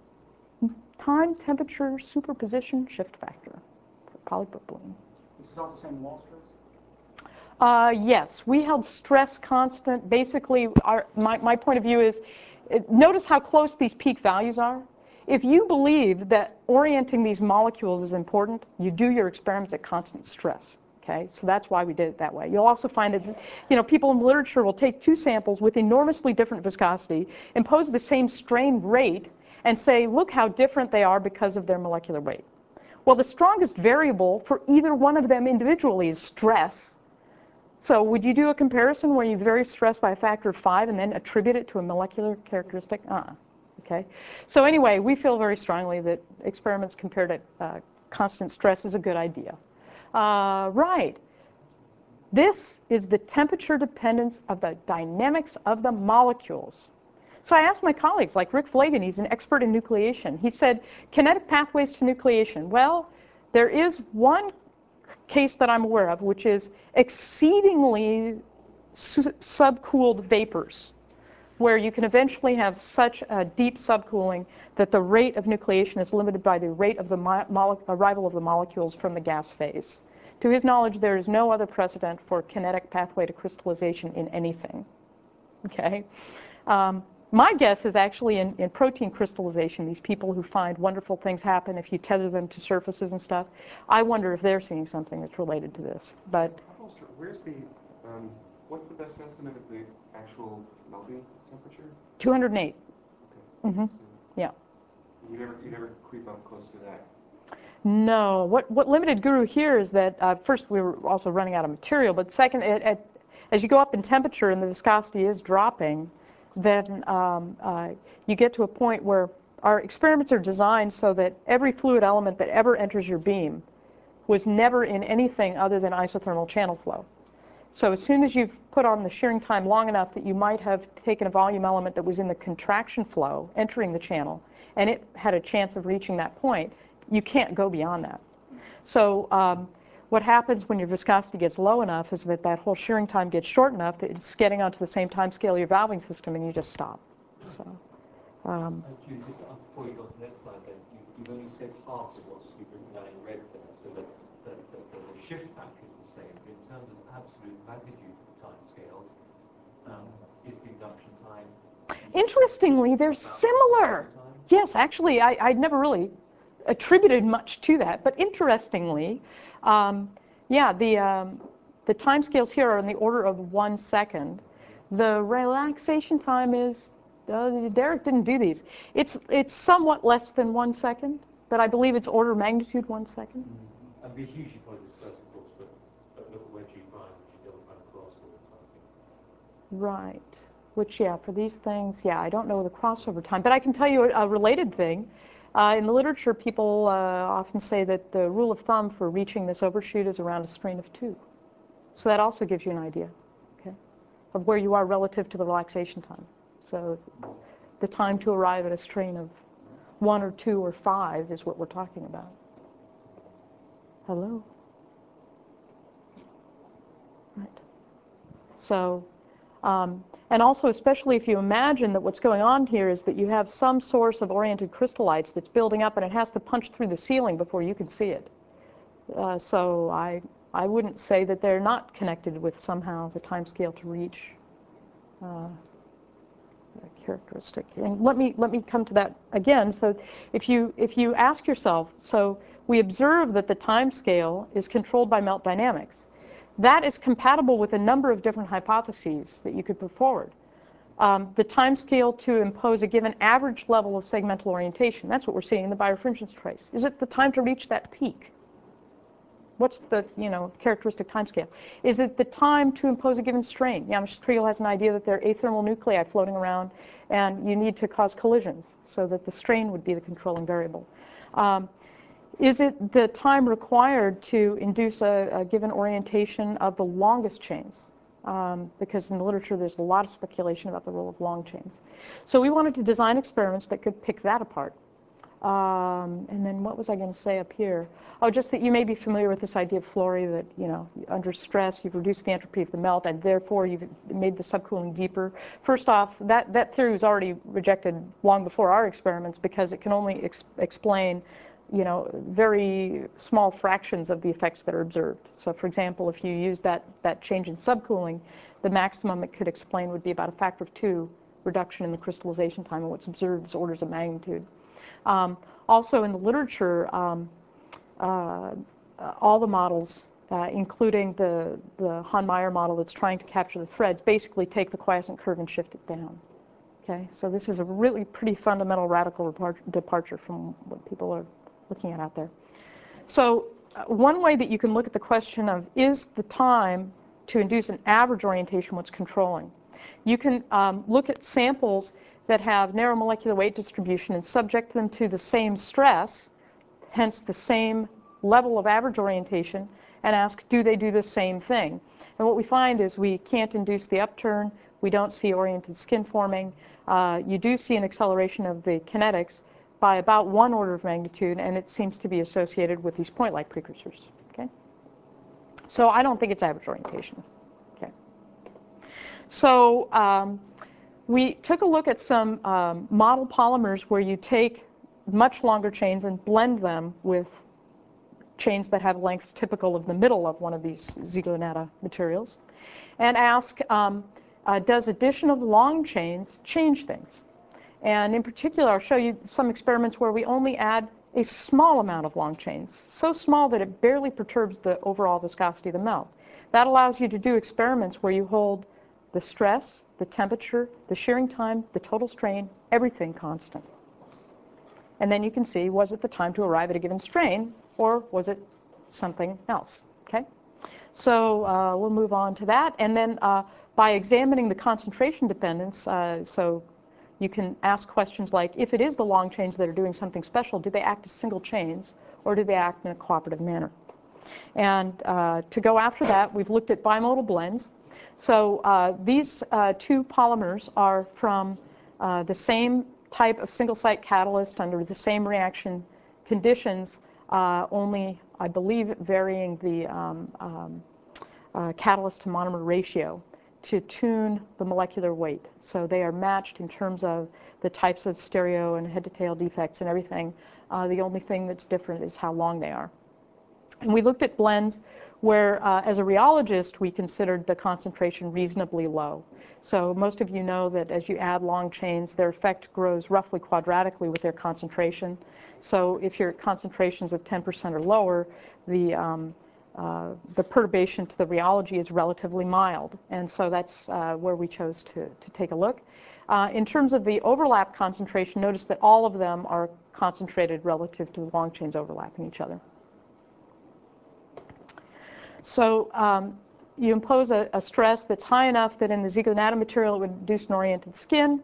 Time, temperature, superposition, shift factor for polypropylene. This is all the same wall stress? Uh, yes, we held stress constant. Basically, our, my, my point of view is, it, notice how close these peak values are. If you believe that orienting these molecules is important, you do your experiments at constant stress. Okay, so that's why we did it that way. You'll also find that, you know, people in the literature will take two samples with enormously different viscosity, impose the same strain rate, and say, look how different they are because of their molecular weight. Well, the strongest variable for either one of them individually is stress. So would you do a comparison where you vary stress by a factor of five and then attribute it to a molecular characteristic? Uh-uh. Okay. So anyway, we feel very strongly that experiments compared at uh, constant stress is a good idea. Uh, right. This is the temperature dependence of the dynamics of the molecules. So I asked my colleagues, like Rick Flagan, he's an expert in nucleation. He said, kinetic pathways to nucleation. Well, there is one case that I'm aware of, which is exceedingly su subcooled vapors, where you can eventually have such a deep subcooling that the rate of nucleation is limited by the rate of the arrival of the molecules from the gas phase. To his knowledge, there is no other precedent for kinetic pathway to crystallization in anything. Okay? Um, my guess is actually in, in protein crystallization, these people who find wonderful things happen if you tether them to surfaces and stuff, I wonder if they're seeing something that's related to this. But where's the, um, what's the best estimate of the actual melting temperature? two hundred eight. Okay. Mm-hmm. So Yeah. you never, you never creep up close to that. No. What, what limited Guru here is that, uh, first, we were also running out of material, but second, it, it, as you go up in temperature and the viscosity is dropping, then um, uh, you get to a point where our experiments are designed so that every fluid element that ever enters your beam was never in anything other than isothermal channel flow. So as soon as you've put on the shearing time long enough that you might have taken a volume element that was in the contraction flow, entering the channel, and it had a chance of reaching that point, you can't go beyond that. So um, what happens when your viscosity gets low enough is that that whole shearing time gets short enough that it's getting onto the same time scale of your valving system, and you just stop. So, um, Uh, Jude, just uh, before you go to the next slide, then, you, you've only said half of what's you've written down in red there, so that the, the, the, the shift factor is the same, but in terms of absolute magnitude of the time scales, um, is the induction time... Interestingly, they're similar. Yes, actually, I, I'd never really attributed much to that, but interestingly, um, yeah, the, um, the time scales here are in the order of one second. The relaxation time is, uh, Derek didn't do these. It's, it's somewhat less than one second, but I believe it's order of magnitude one second. Mm-hmm. I'd be hugely probably dispersed, of course, but, but look at where G prime and G double prime cross all the time. Right. Which, yeah, for these things, yeah, I don't know the crossover time. But I can tell you a, a related thing. Uh, in the literature, people uh, often say that the rule of thumb for reaching this overshoot is around a strain of two. So that also gives you an idea. Okay. of where you are relative to the relaxation time. So the time to arrive at a strain of one or two or five is what we're talking about. Hello? Right. So, um, and also especially if you imagine that what's going on here is that you have some source of oriented crystallites that's building up and it has to punch through the ceiling before you can see it. Uh, so I, I wouldn't say that they're not connected with somehow the time scale to reach uh, a characteristic. And let me, let me come to that again. So if you, if you ask yourself, so we observe that the time scale is controlled by melt dynamics. That is compatible with a number of different hypotheses that you could put forward. Um, the time scale to impose a given average level of segmental orientation, that's what we're seeing in the birefringence trace. Is it the time to reach that peak? What's the, you know, characteristic time scale? Is it the time to impose a given strain? Janusz Kriel has an idea that there are athermal nuclei floating around and you need to cause collisions so that the strain would be the controlling variable. Um, Is it the time required to induce a, a given orientation of the longest chains? Um, because in the literature there's a lot of speculation about the role of long chains. So we wanted to design experiments that could pick that apart. Um, and then what was I going to say up here? Oh, just that you may be familiar with this idea of Flory, that, you know, under stress you've reduced the entropy of the melt and therefore you've made the subcooling deeper. First off, that, that theory was already rejected long before our experiments because it can only ex explain, you know, very small fractions of the effects that are observed. So for example, if you use that, that change in subcooling, the maximum it could explain would be about a factor of two reduction in the crystallization time, and what's observed is orders of magnitude. Um, also in the literature, um, uh, all the models, uh, including the, the Han-Meyer model that's trying to capture the threads, basically take the quiescent curve and shift it down. Okay, so this is a really pretty fundamental radical departure from what people are looking at out there. So uh, one way that you can look at the question of, is the time to induce an average orientation what's controlling? You can um, look at samples that have narrow molecular weight distribution and subject them to the same stress, hence the same level of average orientation, and ask, do they do the same thing? And what we find is we can't induce the upturn, we don't see oriented skin forming, uh, you do see an acceleration of the kinetics by about one order of magnitude, and it seems to be associated with these point light precursors. Okay? So I don't think it's average orientation. Okay. So um, we took a look at some um, model polymers where you take much longer chains and blend them with chains that have lengths typical of the middle of one of these Zygonata materials, and ask, um, uh, does addition of long chains change things? And in particular, I'll show you some experiments where we only add a small amount of long chains, so small that it barely perturbs the overall viscosity of the melt. That allows you to do experiments where you hold the stress, the temperature, the shearing time, the total strain, everything constant. And then you can see, was it the time to arrive at a given strain, or was it something else? Okay? So uh, we'll move on to that. And then uh, by examining the concentration dependence, uh, so you can ask questions like, if it is the long chains that are doing something special, do they act as single chains, or do they act in a cooperative manner? And uh, to go after that, we've looked at bimodal blends. So uh, these uh, two polymers are from uh, the same type of single-site catalyst under the same reaction conditions, uh, only, I believe, varying the um, um, uh, catalyst to monomer ratio to tune the molecular weight. So they are matched in terms of the types of stereo and head-to-tail defects and everything. Uh, the only thing that's different is how long they are. And we looked at blends where, uh, as a rheologist, we considered the concentration reasonably low. So most of you know that as you add long chains, their effect grows roughly quadratically with their concentration. So if your concentrations of ten percent or lower, the um, Uh, the perturbation to the rheology is relatively mild, and so that's uh, where we chose to, to take a look. Uh, in terms of the overlap concentration, notice that all of them are concentrated relative to the long chains overlapping each other. So um, you impose a, a stress that's high enough that in the Zygonata material it would induce an oriented skin.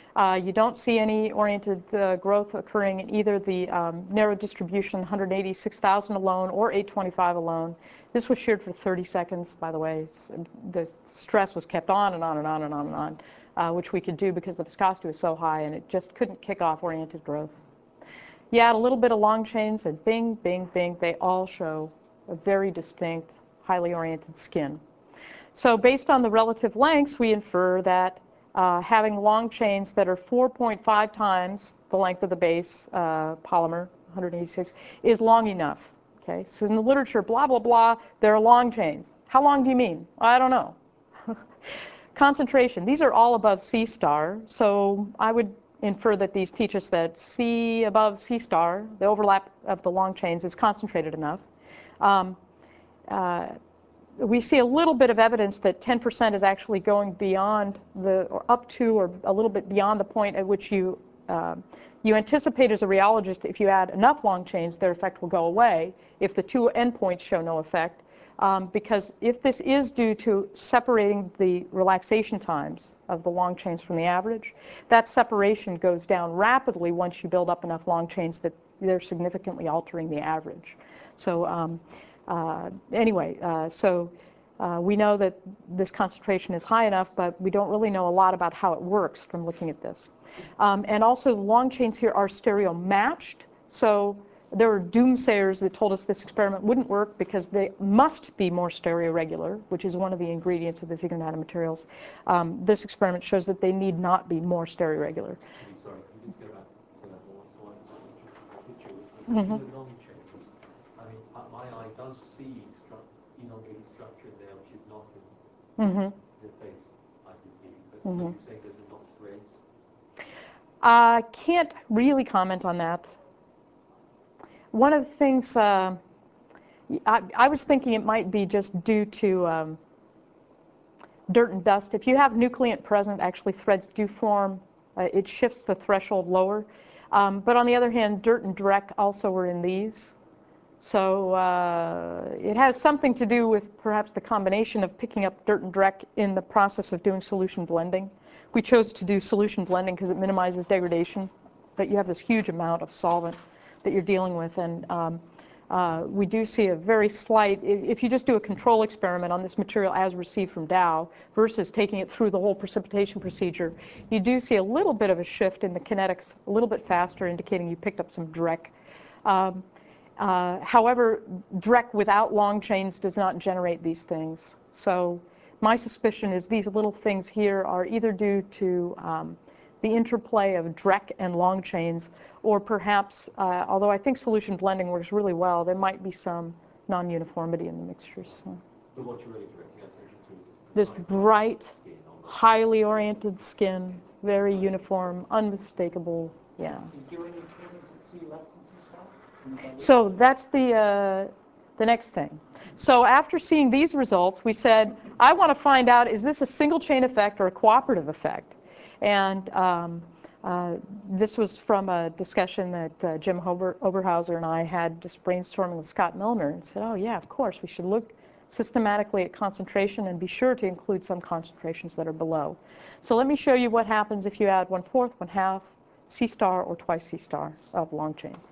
Uh, you don't see any oriented uh, growth occurring in either the um, narrow distribution one hundred eighty-six thousand alone or eight twenty-five alone. This was sheared for thirty seconds, by the way. It's, the stress was kept on and on and on and on and on, uh, which we could do because the viscosity was so high, and it just couldn't kick off oriented growth. You add a little bit of long chains, and bing, bing, bing, they all show a very distinct, highly oriented skin. So based on the relative lengths, we infer that uh, having long chains that are four point five times the length of the base uh, polymer, one hundred eighty-six, is long enough. Okay, so in the literature, blah, blah, blah, there are long chains. How long do you mean? I don't know. Concentration, these are all above C star, so I would infer that these teach us that C above C star, the overlap of the long chains, is concentrated enough. Um, uh, we see a little bit of evidence that ten percent is actually going beyond the, or up to, or a little bit beyond the point at which you, uh, you anticipate as a rheologist, if you add enough long chains, their effect will go away if the two endpoints show no effect. Um, because if this is due to separating the relaxation times of the long chains from the average, that separation goes down rapidly once you build up enough long chains that they're significantly altering the average. So um, uh, anyway, uh, so uh, we know that this concentration is high enough, but we don't really know a lot about how it works from looking at this. Um, and also, the long chains here are stereo matched. So there were doomsayers that told us this experiment wouldn't work because they must be more stereoregular, which is one of the ingredients of the Ziegler nanomaterials. Um, this experiment shows that they need not be more stereoregular. Sorry, can you just go back to that more? So I'm just picture with Mm-hmm. the long chains. I mean, uh, my eye does see stru elongated structure in there, which is not in Mm-hmm. the base I P P. But Mm-hmm. you say there's not threads? I can't really comment on that. One of the things, uh, I, I was thinking it might be just due to um, dirt and dust. If you have nucleant present, actually threads do form. Uh, it shifts the threshold lower. Um, but on the other hand, dirt and dreck also were in these. So uh, it has something to do with perhaps the combination of picking up dirt and dreck in the process of doing solution blending. We chose to do solution blending because it minimizes degradation, but you have this huge amount of solvent that you're dealing with. And um, uh, we do see a very slight, if you just do a control experiment on this material as received from Dow versus taking it through the whole precipitation procedure, you do see a little bit of a shift in the kinetics, a little bit faster, indicating you picked up some dreck. Um, uh, however, dreck without long chains does not generate these things. So my suspicion is these little things here are either due to um, the interplay of dreck and long chains, or perhaps, uh, although I think solution blending works really well, there might be some non-uniformity in the mixtures. So. But what you're really directing attention to is This bright bright, skin on the highly oriented skin, very uniform, unmistakable, yeah. Is there any changes at C less than C star? So that's the, uh, the next thing. So after seeing these results, we said, I want to find out, is this a single chain effect or a cooperative effect? And um, uh, this was from a discussion that uh, Jim Ober Oberhauser and I had just brainstorming with Scott Milner, and said, oh yeah, of course, we should look systematically at concentration and be sure to include some concentrations that are below. So let me show you what happens if you add one-fourth, one-half, C star, or twice C star of long chains.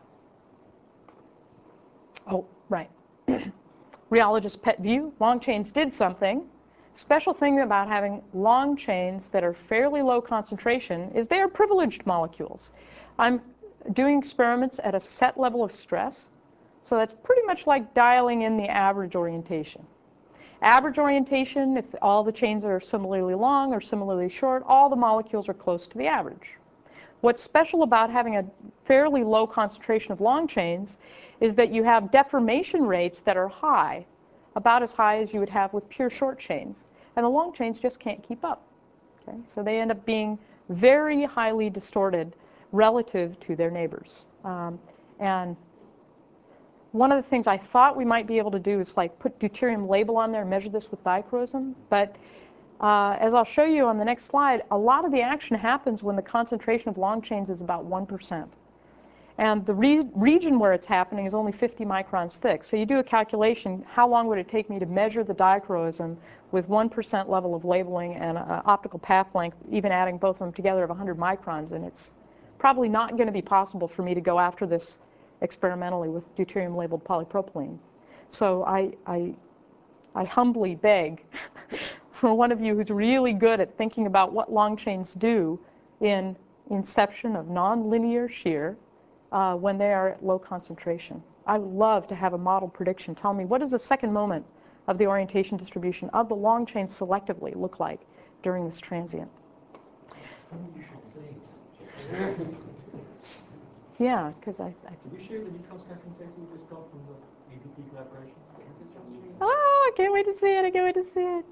Oh, right. Rheologist pet view, long chains did something. Special thing about having long chains that are fairly low concentration is they are privileged molecules. I'm doing experiments at a set level of stress, so that's pretty much like dialing in the average orientation. Average orientation, if all the chains are similarly long or similarly short, all the molecules are close to the average. What's special about having a fairly low concentration of long chains is that you have deformation rates that are high, about as high as you would have with pure short chains. And the long chains just can't keep up. Okay? So they end up being very highly distorted relative to their neighbors. Um, and one of the things I thought we might be able to do is like put deuterium label on there and measure this with dichroism. But uh, as I'll show you on the next slide, a lot of the action happens when the concentration of long chains is about one percent. And the re region where it's happening is only fifty microns thick. So you do a calculation, how long would it take me to measure the dichroism with one percent level of labeling and uh, optical path length, even adding both of them together of one hundred microns, and it's probably not going to be possible for me to go after this experimentally with deuterium-labeled polypropylene. So I, I, I humbly beg for one of you who's really good at thinking about what long chains do in inception of nonlinear shear uh, when they are at low concentration. I would love to have a model prediction. Tell me, what does the second moment of the orientation distribution of the long chain selectively look like during this transient? You should say it. Yeah, because I, I... Did we share the neutron scattering data we just got from the E P P collaboration? Oh, I can't wait to see it. I can't wait to see it.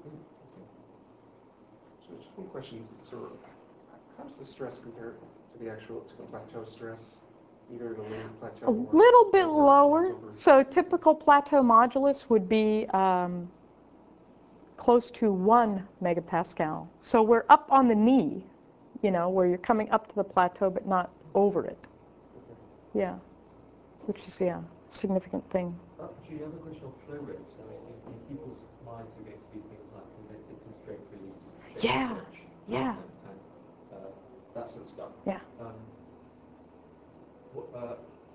So just one question. So how does the stress compare to the actual, to the plateau stress? Either the later plateau A or little bit over- lower. over- So typical plateau modulus would be um, close to one megapascal. So we're up on the knee, you know, where you're coming up to the plateau but not over it. Okay. Yeah, which is, yeah, a significant thing. Uh, Actually, the other question of flow rates, I mean, in, in people's minds are going to be things like convective constraint release, shape Yeah, stretch, yeah. and, and uh, that sort of stuff. Yeah. Um, what, uh,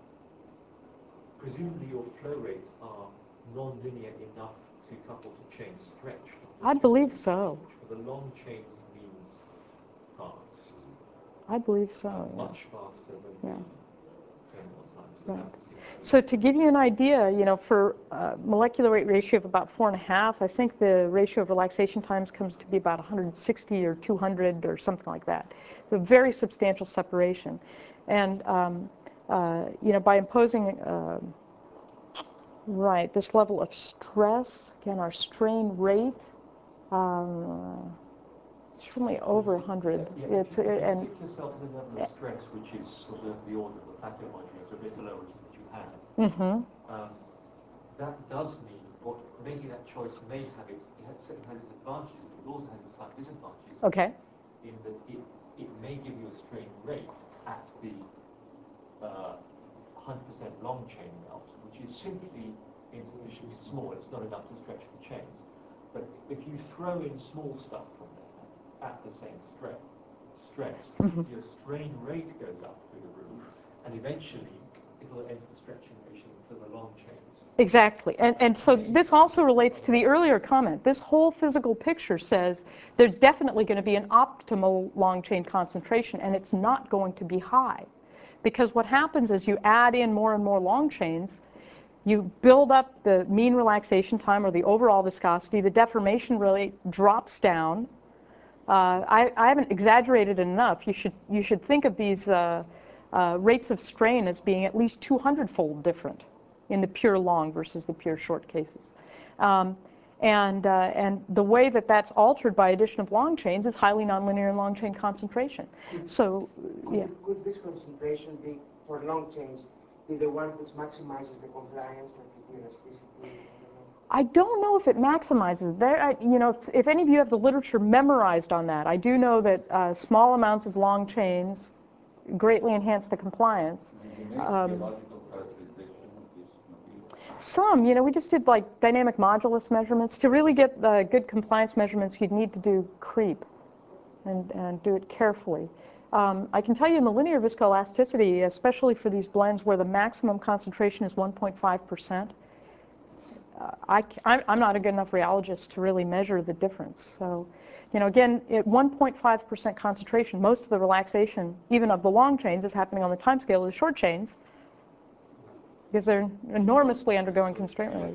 presumably your flow rates are non-linear enough to couple to chain stretch. I believe so. Which for the long chains means fast. I believe so. Uh, Yeah. much faster than Yeah. the terminal times. Right. That seems to So to give you an idea, you know, for uh, molecular weight ratio of about four and a half, I think the ratio of relaxation times comes to be about one hundred sixty or two hundred or something like that. A very substantial separation. And, um, uh, you know, by imposing, uh, right, this level of stress, again, our strain rate, um, it's really over one hundred. Yeah, It's, if you, if you and, stick yourself to the level of stress, which is sort of the order of the plateau modulus, a bit below which you have, mm-hmm. um, that does mean, what, making that choice may have its, it has, certainly has its advantages, but it also has its slight disadvantages. Okay. In that it, it may give you a strain rate at the uh, one hundred percent long chain melt, which is simply insufficiently small. It's not enough to stretch the chains. But if you throw in small stuff from there at the same stress, stress, Mm-hmm. your strain rate goes up through the roof, and eventually it'll enter the stretching ratio for the long chains. Exactly. And, and so this also relates to the earlier comment. This whole physical picture says there's definitely going to be an optimal long chain concentration, and it's not going to be high. Because what happens is you add in more and more long chains, you build up the mean relaxation time or the overall viscosity, the deformation rate drops down. Uh, I, I haven't exaggerated enough. You should, you should think of these uh, uh, rates of strain as being at least two hundred fold different in the pure long versus the pure short cases. Um, and, uh, and the way that that's altered by addition of long chains is highly nonlinear in long chain concentration. So, Could, yeah. could this concentration be, for long chains, be the one which maximizes the compliance, like the elasticity? I don't know if it maximizes. There, I, you know, if, if any of you have the literature memorized on that, I do know that uh, small amounts of long chains greatly enhance the compliance. Did you make Um, biological characterization of this material? Some, you know, we just did like dynamic modulus measurements. To really get the good compliance measurements, you'd need to do creep and, and do it carefully. Um, I can tell you in the linear viscoelasticity, especially for these blends where the maximum concentration is one point five percent, uh, I, I'm not a good enough rheologist to really measure the difference. So, you know, again, at one point five percent concentration, most of the relaxation, even of the long chains, is happening on the time scale of the short chains, because they're enormously undergoing constraint release.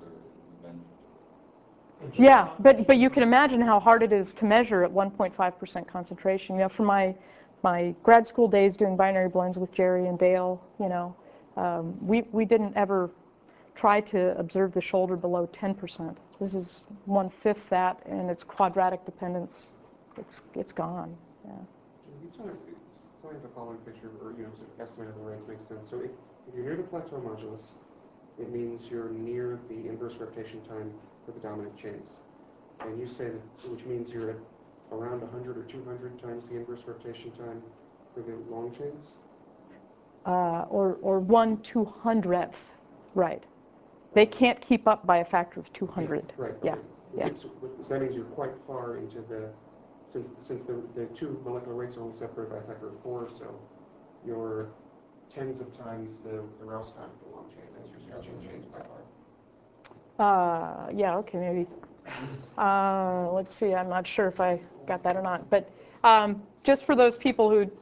Yeah, but, but you can imagine how hard it is to measure at one point five percent concentration. You know, from my, my grad school days doing binary blends with Jerry and Dale, you know, um, we, we didn't ever try to observe the shoulder below ten percent. This is one-fifth that, and it's quadratic dependence. It's, it's gone, yeah. You tell me, tell me if the following picture, or you know, sort of estimate of the rates makes sense. So if, if you're near the plateau modulus, it means you're near the inverse rotation time for the dominant chains. And you say that, so which means you're at around one hundred or two hundred times the inverse rotation time for the long chains? uh, or, or one two hundredth, right. They can't keep up by a factor of two hundred. Right. Yeah. Okay. Yeah. So, so that means you're quite far into the, since, since the, the two molecular weights are only separated by a factor of four or so, you're tens of times the, the Rouse time for the long chain as you're stretching chains quite far. Uh, yeah, okay, maybe. Uh, let's see, I'm not sure if I got that or not. But um, just for those people who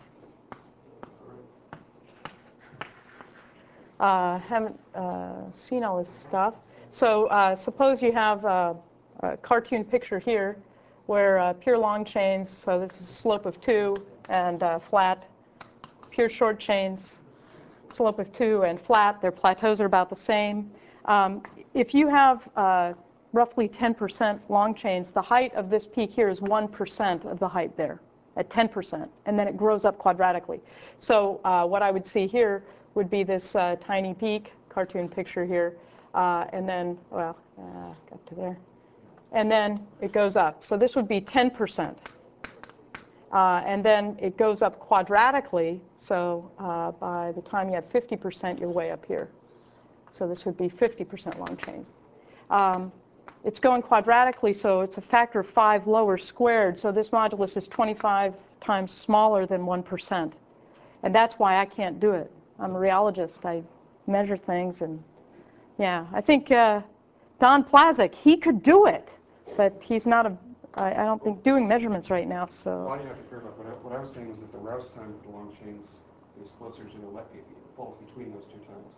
uh, haven't uh, seen all this stuff, so uh, suppose you have a, a cartoon picture here where uh, pure long chains, so this is a slope of two and uh, flat, pure short chains, slope of two and flat, their plateaus are about the same. Um, if you have uh, roughly ten percent long chains, the height of this peak here is one percent of the height there at ten percent, and then it grows up quadratically. So uh, what I would see here would be this uh, tiny peak, cartoon picture here, uh, and then, well, uh, got to there, and then it goes up. So this would be ten percent. Uh, and then it goes up quadratically, so uh, by the time you have fifty percent, you're way up here. So this would be fifty percent long chains. Um, it's going quadratically, so it's a factor of five lower squared, so this modulus is twenty-five times smaller than one percent. And that's why I can't do it. I'm a rheologist. I measure things, and yeah, I think uh, Don Plazik, he could do it, but he's not a I, I don't think doing measurements right now, so. Well, you have to be careful. What I, what I was saying was that the Rouse time for the long chains is closer to the, it falls between those two times.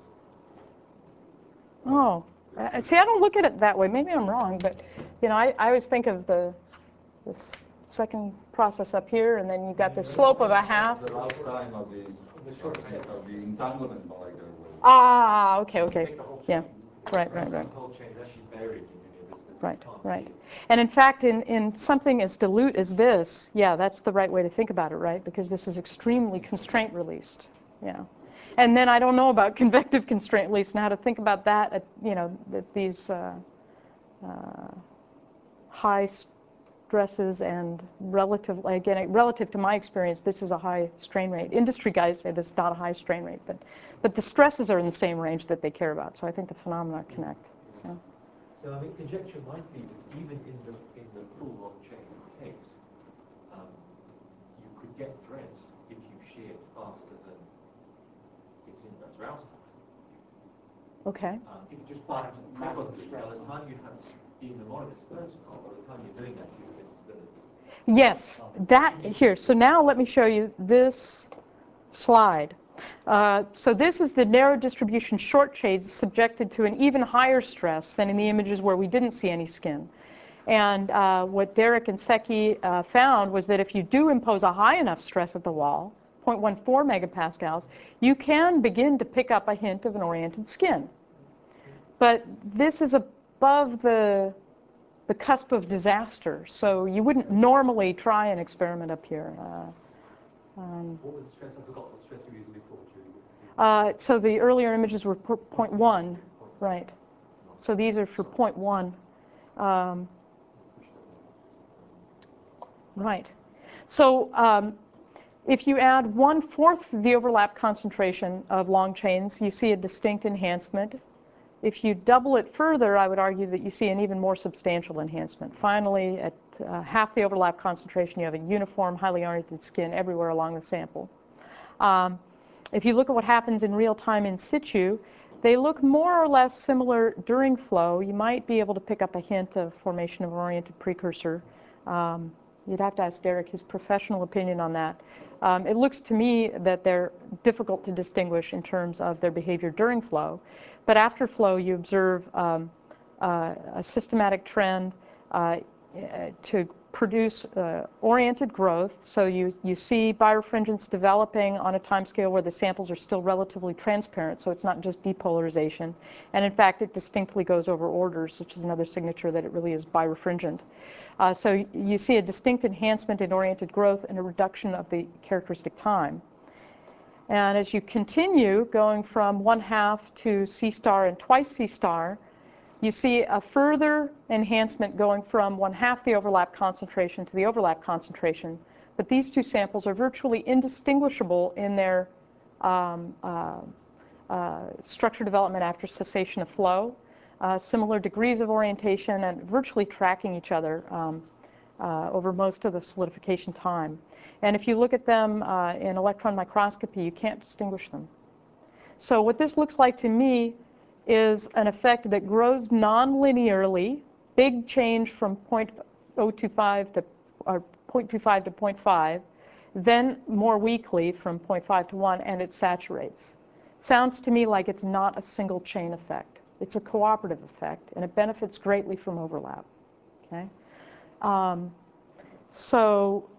Oh, uh, see, I don't look at it that way. Maybe I'm wrong, but you know, I, I always think of the this second process up here, and then you've got the slope of a half. The Rouse time of the, of the entanglement molecular weight. Ah, okay, okay, yeah, right, right, right. The whole chain is actually buried in any of this. Right, right. And in fact, in, in something as dilute as this, yeah, that's the right way to think about it, right? Because this is extremely constraint released, yeah. And then I don't know about convective constraint release and how to think about that at, you know, at these uh, uh, high stresses and relative, again, relative to my experience, this is a high strain rate. Industry guys say this is not a high strain rate, but, but the stresses are in the same range that they care about. So I think the phenomena connect. So. So I mean, conjecture might be that even in the in the full long chain case, um, you could get threads if you sheared faster than its inverse Rouse time. Okay. Um, if you just bottom to the probably by the time you have been the more dispersed, by the time you're doing that, you get stability. Yes, that here. So now let me show you this slide. Uh, so this is the narrow distribution short chains subjected to an even higher stress than in the images where we didn't see any skin. And uh, what Derek and Secchi uh, found was that if you do impose a high enough stress at the wall, zero point one four megapascals, you can begin to pick up a hint of an oriented skin. But this is above the, the cusp of disaster, so you wouldn't normally try an experiment up here. Uh, um, What was the stress? I forgot what stress you used before, Julie. Uh, so the earlier images were zero point one, right? So these are for zero point one. Um, right. So um, if you add one-fourth the overlap concentration of long chains, you see a distinct enhancement. If you double it further, I would argue that you see an even more substantial enhancement. Finally, at uh, half the overlap concentration, you have a uniform, highly oriented skin everywhere along the sample. Um, If you look at what happens in real time in situ, they look more or less similar during flow. You might be able to pick up a hint of formation of an oriented precursor. Um, you'd have to ask Derek his professional opinion on that. Um, it looks to me that they're difficult to distinguish in terms of their behavior during flow. But after flow, you observe um, uh, a systematic trend uh, to produce uh, oriented growth. So you, you see birefringence developing on a time scale where the samples are still relatively transparent, so it's not just depolarization. And in fact, it distinctly goes over orders, which is another signature that it really is birefringent. Uh, so you see a distinct enhancement in oriented growth and a reduction of the characteristic time. And as you continue going from one half to C star and twice C star, you see a further enhancement going from one half the overlap concentration to the overlap concentration. But these two samples are virtually indistinguishable in their um, uh, uh, structure development after cessation of flow, uh, similar degrees of orientation, and virtually tracking each other um, uh, over most of the solidification time. And if you look at them uh, in electron microscopy, you can't distinguish them. So what this looks like to me is an effect that grows non-linearly, big change from zero point zero two five to or zero point two five to zero point five, then more weakly from zero point five to one, and it saturates. Sounds to me like it's not a single chain effect. It's a cooperative effect, and it benefits greatly from overlap. Okay? Um, so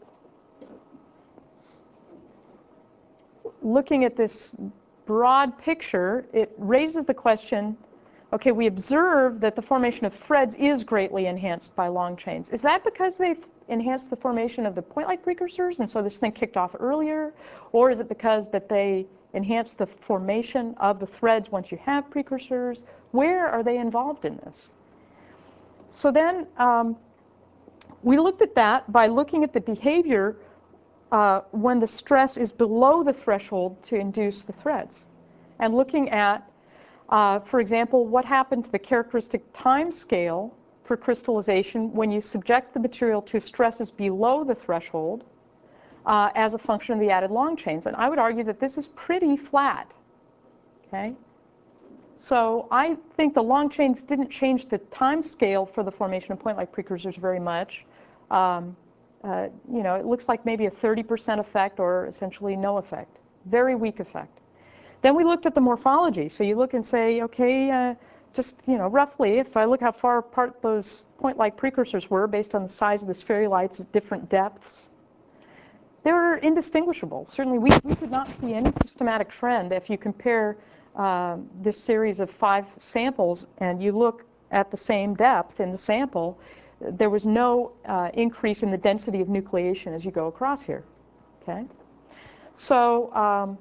looking at this broad picture, it raises the question, okay, we observe that the formation of threads is greatly enhanced by long chains. Is that because they've enhanced the formation of the point-like precursors, and so this thing kicked off earlier? Or is it because that they enhance the formation of the threads once you have precursors? Where are they involved in this? So then um, we looked at that by looking at the behavior uh, when the stress is below the threshold to induce the threads, and looking at, uh, for example, what happened to the characteristic time scale for crystallization when you subject the material to stresses below the threshold uh, as a function of the added long chains. And I would argue that this is pretty flat. Okay? So I think the long chains didn't change the time scale for the formation of point-like precursors very much. Um, uh, you know, it looks like maybe a thirty percent effect or essentially no effect. Very weak effect. Then we looked at the morphology. So you look and say, okay, uh, just, you know, roughly, if I look how far apart those point-like precursors were based on the size of the spherulites at different depths, they were indistinguishable. Certainly, we, we could not see any systematic trend if you compare uh, this series of five samples and you look at the same depth in the sample. There was no uh, increase in the density of nucleation as you go across here. Okay? So, um,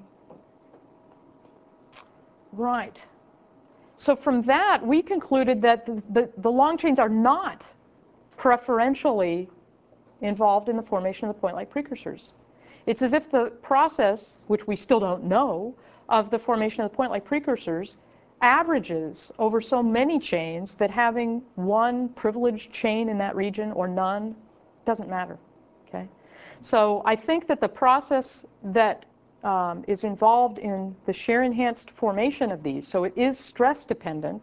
right. So from that, we concluded that the, the, the long chains are not preferentially involved in the formation of the point-like precursors. It's as if the process, which we still don't know, of the formation of the point-like precursors averages over so many chains that having one privileged chain in that region or none doesn't matter. Okay? So I think that the process that um, is involved in the shear-enhanced formation of these, so it is stress-dependent,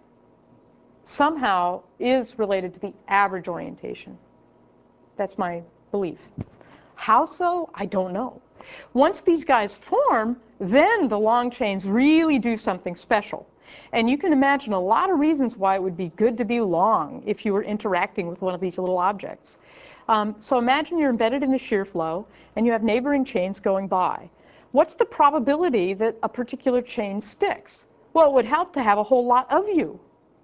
somehow is related to the average orientation. That's my belief. How so? I don't know. Once these guys form, then the long chains really do something special. And you can imagine a lot of reasons why it would be good to be long if you were interacting with one of these little objects. Um, so imagine you're embedded in a shear flow and you have neighboring chains going by. What's the probability that a particular chain sticks? Well, it would help to have a whole lot of you,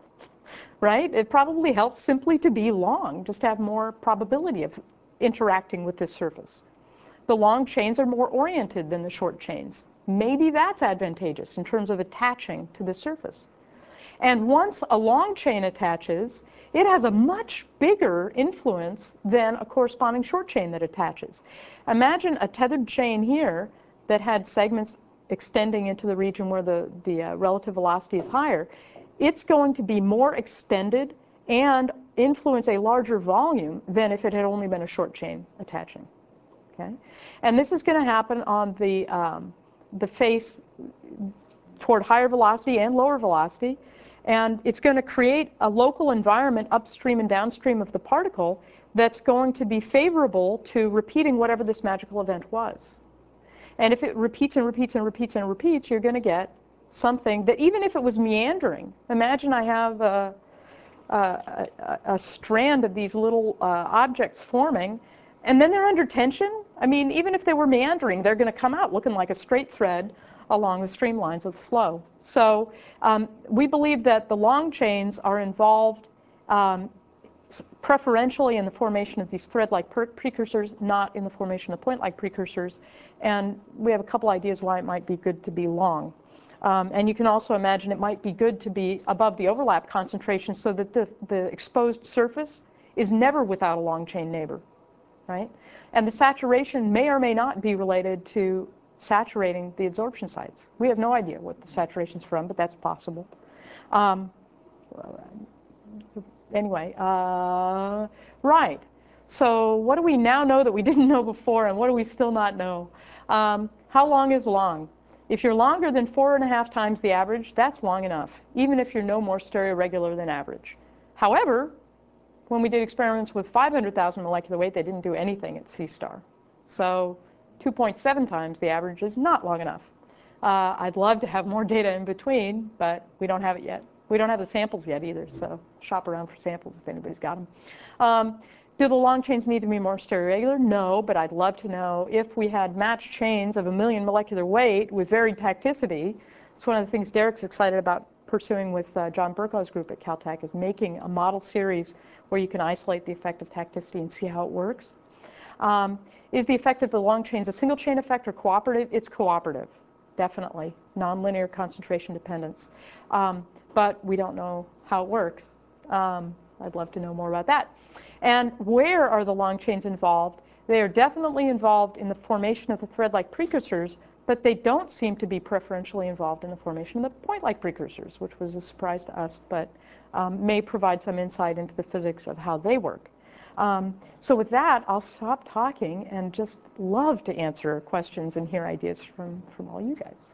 right? It probably helps simply to be long, just to have more probability of interacting with this surface. The long chains are more oriented than the short chains. Maybe that's advantageous in terms of attaching to the surface. And once a long chain attaches, it has a much bigger influence than a corresponding short chain that attaches. Imagine a tethered chain here that had segments extending into the region where the, the uh, relative velocity is higher. It's going to be more extended and influence a larger volume than if it had only been a short chain attaching. Okay? And this is going to happen on the, um, the face toward higher velocity and lower velocity. And it's going to create a local environment upstream and downstream of the particle that's going to be favorable to repeating whatever this magical event was. And if it repeats and repeats and repeats and repeats, you're going to get something that, even if it was meandering, imagine I have a, a, a, a strand of these little uh, objects forming, and then they're under tension. I mean, even if they were meandering, they're going to come out looking like a straight thread along the streamlines of the flow. So um, we believe that the long chains are involved um, preferentially in the formation of these thread-like precursors, not in the formation of point-like precursors. And we have a couple ideas why it might be good to be long. Um, and you can also imagine it might be good to be above the overlap concentration so that the, the exposed surface is never without a long chain neighbor, right? And the saturation may or may not be related to saturating the adsorption sites. We have no idea what the saturation's from, but that's possible. Um, anyway, uh, right. So what do we now know that we didn't know before, and what do we still not know? Um, how long is long? If you're longer than four and a half times the average, that's long enough, even if you're no more stereoregular than average. However, when we did experiments with five hundred thousand molecular weight, they didn't do anything at C star. So two point seven times the average is not long enough. Uh, I'd love to have more data in between, but we don't have it yet. We don't have the samples yet either, so shop around for samples if anybody's got them. Um, do the long chains need to be more stereoregular? No, but I'd love to know if we had matched chains of a million molecular weight with varied tacticity. It's one of the things Derek's excited about pursuing with uh, John Burkow's group at Caltech, is making a model series where you can isolate the effect of tacticity and see how it works. Um, is the effect of the long chains a single chain effect or cooperative? It's cooperative, definitely. Nonlinear concentration dependence. Um, but we don't know how it works. Um, I'd love to know more about that. And where are the long chains involved? They are definitely involved in the formation of the thread-like precursors, but they don't seem to be preferentially involved in the formation of the point-like precursors, which was a surprise to us, but um, may provide some insight into the physics of how they work. Um, so with that, I'll stop talking and just love to answer questions and hear ideas from, from all you guys.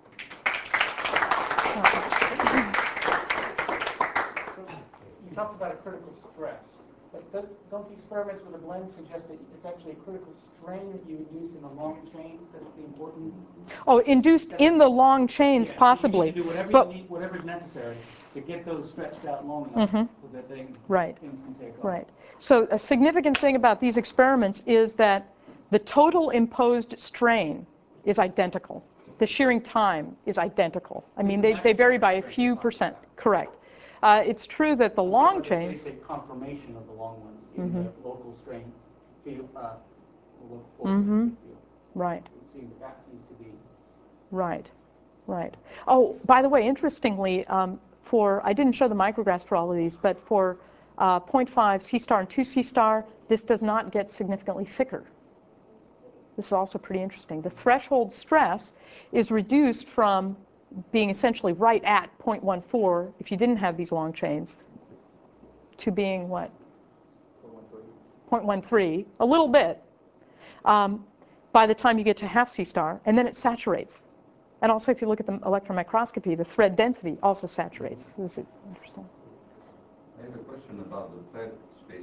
You talked about a critical stress, but don't, don't the experiments with the blend suggest that it's actually a critical strain that you induce in the long chains that's the important? Oh, induced in the long chains, yeah, possibly. You need to do whatever but, you need, whatever's necessary to get those stretched out long enough mm-hmm. so that they, right. things can take off. Right. So a significant thing about these experiments is that the total imposed strain is identical. The shearing time is identical. I mean, they, they vary by a few percent. Correct. Uh, it's true that the long chains. Basic conformation of the long ones in mm-hmm. the local strain field. Uh, mm-hmm. field. Right. It would seem that that needs to be. Right. Right. Oh, by the way, interestingly, um, for I didn't show the micrographs for all of these, but for uh, zero point five C star and two C star, this does not get significantly thicker. This is also pretty interesting. The threshold stress is reduced from being essentially right at zero point one four if you didn't have these long chains to being what? zero point one three, a little bit, um, by the time you get to half C star, and then it saturates. And also, if you look at the electron microscopy, the thread density also saturates. This is interesting. I have a question about the thread spacing.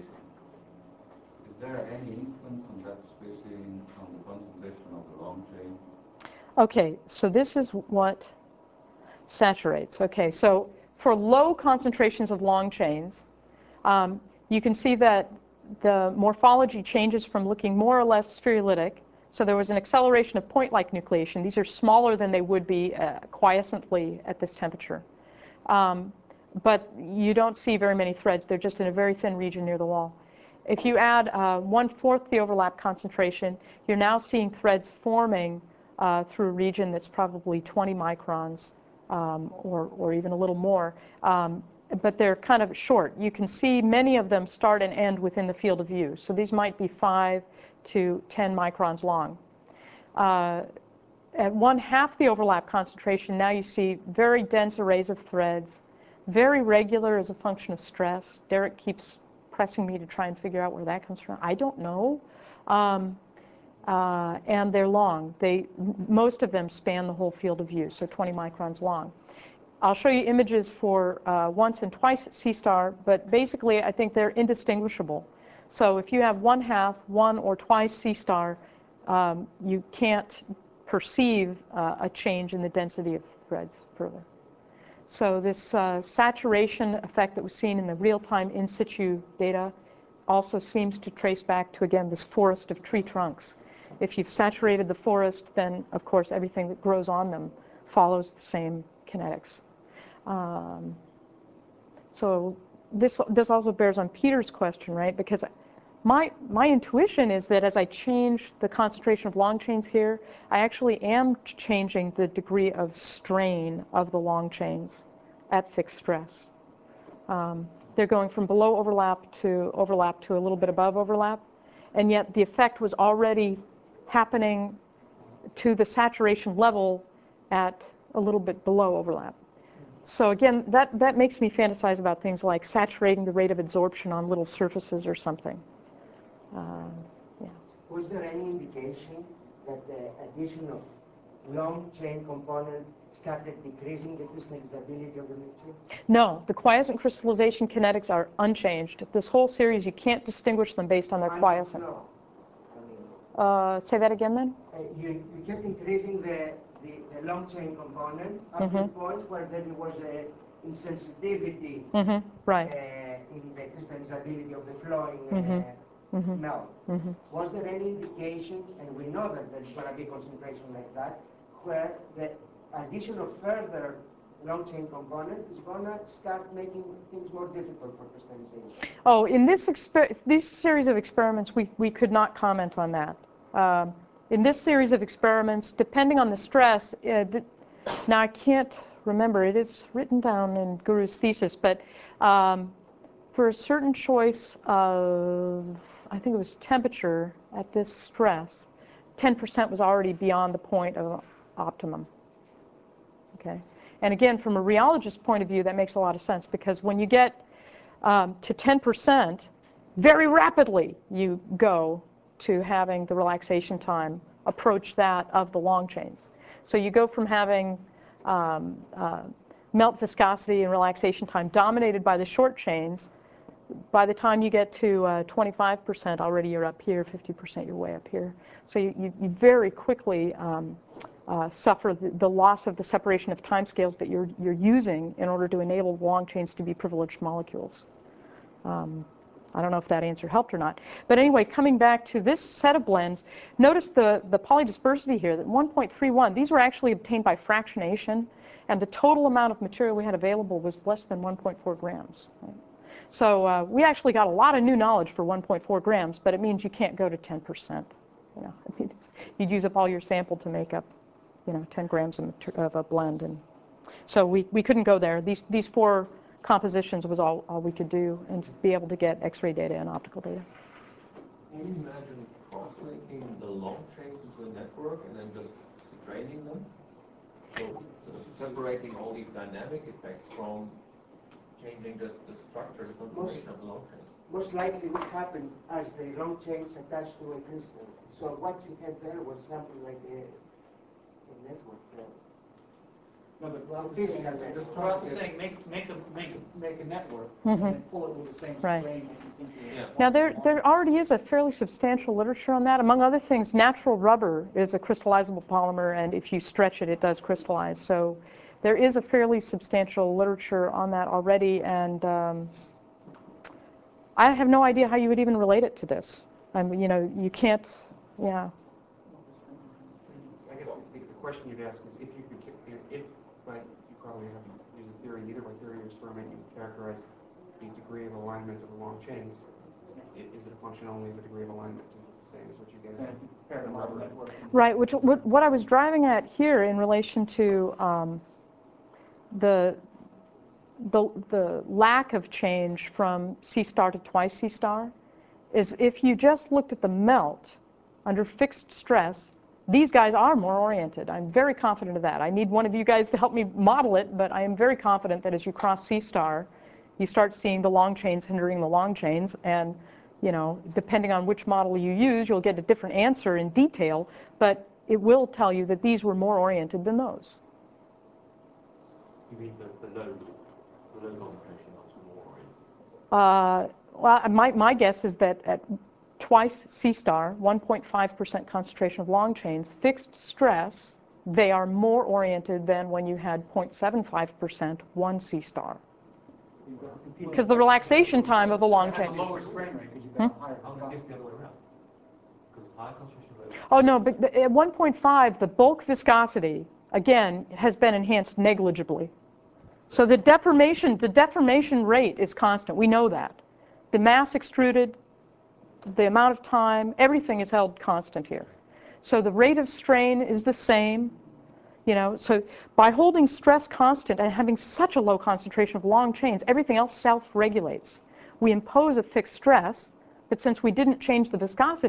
Is there any influence on that spacing on the concentration of the long chain? Okay, so this is what saturates. Okay, so for low concentrations of long chains, um, you can see that the morphology changes from looking more or less spherulitic. So there was an acceleration of point-like nucleation. These are smaller than they would be uh, quiescently at this temperature. Um, but you don't see very many threads. They're just in a very thin region near the wall. If you add uh, one-fourth the overlap concentration, you're now seeing threads forming uh, through a region that's probably twenty microns um, or, or even a little more. Um, but they're kind of short. You can see many of them start and end within the field of view. So these might be five to ten microns long. Uh, at one half the overlap concentration, now you see very dense arrays of threads, very regular as a function of stress. Derek keeps pressing me to try and figure out where that comes from. I don't know. Um, uh, and they're long. They, most of them span the whole field of view, so twenty microns long. I'll show you images for uh, once and twice C star, but basically I think they're indistinguishable. So if you have one half, one or twice C star, um, you can't perceive uh, a change in the density of threads further. So this uh, saturation effect that was seen in the real-time in situ data also seems to trace back to, again, this forest of tree trunks. If you've saturated the forest, then, of course, everything that grows on them follows the same kinetics. Um, so this, this also bears on Peter's question, right? Because my, my intuition is that as I change the concentration of long chains here, I actually am changing the degree of strain of the long chains at fixed stress. Um, they're going from below overlap to overlap to a little bit above overlap, and yet the effect was already happening to the saturation level at a little bit below overlap. So again, that, that makes me fantasize about things like saturating the rate of absorption on little surfaces or something. Uh, yeah. Was there any indication that the addition of long chain component started decreasing the crystallizability of the mixture? No, the quiescent crystallization kinetics are unchanged. This whole series, you can't distinguish them based on their quiescent. No. I mean, Uh, say that again then? uh, you, you kept increasing the, the, the long chain component up to the Mhm. point where there was a insensitivity Mm-hmm. Right. uh, in the crystallizability of the flowing uh, Mhm. Mhm. melt. Mm-hmm. Was there any indication, and we know that there's going to be concentration like that, where the addition of further long chain component is going to start making things more difficult for crystallization? Oh, in this, exper this series of experiments, we, we could not comment on that. Um, in this series of experiments, depending on the stress, uh, th now I can't remember, it is written down in Guru's thesis, but um, for a certain choice of, I think it was temperature at this stress, ten percent was already beyond the point of optimum. Okay? And again, from a rheologist's point of view, that makes a lot of sense, because when you get um, to ten percent, very rapidly you go to having the relaxation time approach that of the long chains. So you go from having um, uh, melt viscosity and relaxation time dominated by the short chains. By the time you get to uh, twenty-five percent, already you're up here, fifty percent you're way up here. So you, you, you very quickly um, uh, suffer the, the loss of the separation of timescales that you're, you're using in order to enable the long chains to be privileged molecules. Um, I don't know if that answer helped or not. But anyway, coming back to this set of blends, notice the, the polydispersity here, that one point three one, these were actually obtained by fractionation, and the total amount of material we had available was less than one point four grams. Right? So uh, we actually got a lot of new knowledge for one point four grams, but it means you can't go to ten percent. You know, I mean, it's, you'd use up all your sample to make up, you know, ten grams of, of a blend, and so we, we couldn't go there. These these four compositions was all, all we could do, and be able to get X-ray data and optical data. Can you imagine cross-linking the long chains into a network and then just straining them? So sort of separating all these dynamic effects from changing just the structure, the configuration of the long chains. Most likely this happened as the long chains attached to a crystal. So what you had there was something like a, a network there. No, but Ralph is Physical saying, network. Ralph is saying, make, make a, make a, make a network, Mhm. and then pull it with the same Right. strain that you think you Yeah. Now, there, there already is a fairly substantial literature on that. Among other things, natural rubber is a crystallizable polymer, and if you stretch it, it does crystallize. So there is a fairly substantial literature on that already, and um, I have no idea how you would even relate it to this. I mean, you know, you can't, yeah. I guess the, the question you'd ask is if you could, if, but you probably haven't used a theory, either by theory or experiment, you characterize the degree of alignment of the long chains. I- Is it a function only of the degree of alignment? Is it the same as what you get Yeah, in compare the the model rubber? network. Right, which what, what I was driving at here in relation to um, the, the, the lack of change from C star to twice C star is if you just looked at the melt under fixed stress, these guys are more oriented. I'm very confident of that. I need one of you guys to help me model it, but I am very confident that as you cross C star, you start seeing the long chains hindering the long chains, and you know, depending on which model you use, you'll get a different answer in detail, but it will tell you that these were more oriented than those. You mean the, the low, the low concentration ones were more oriented? Uh, well, my, my guess is that at twice C star, one point five percent concentration of long chains, fixed stress, they are more oriented than when you had zero point seven five percent one C star. Because the relaxation time of the long It has a chain. lower strain rate because you've got a higher How is viscosity. it the other way around? Because high concentration of those. Oh no, but the, at one point five, the bulk viscosity, again, has been enhanced negligibly. So the deformation, the deformation rate is constant. We know that. The mass extruded, the amount of time, everything is held constant here. So the rate of strain is the same. You know, so by holding stress constant and having such a low concentration of long chains, everything else self-regulates. We impose a fixed stress, but since we didn't change the viscosity,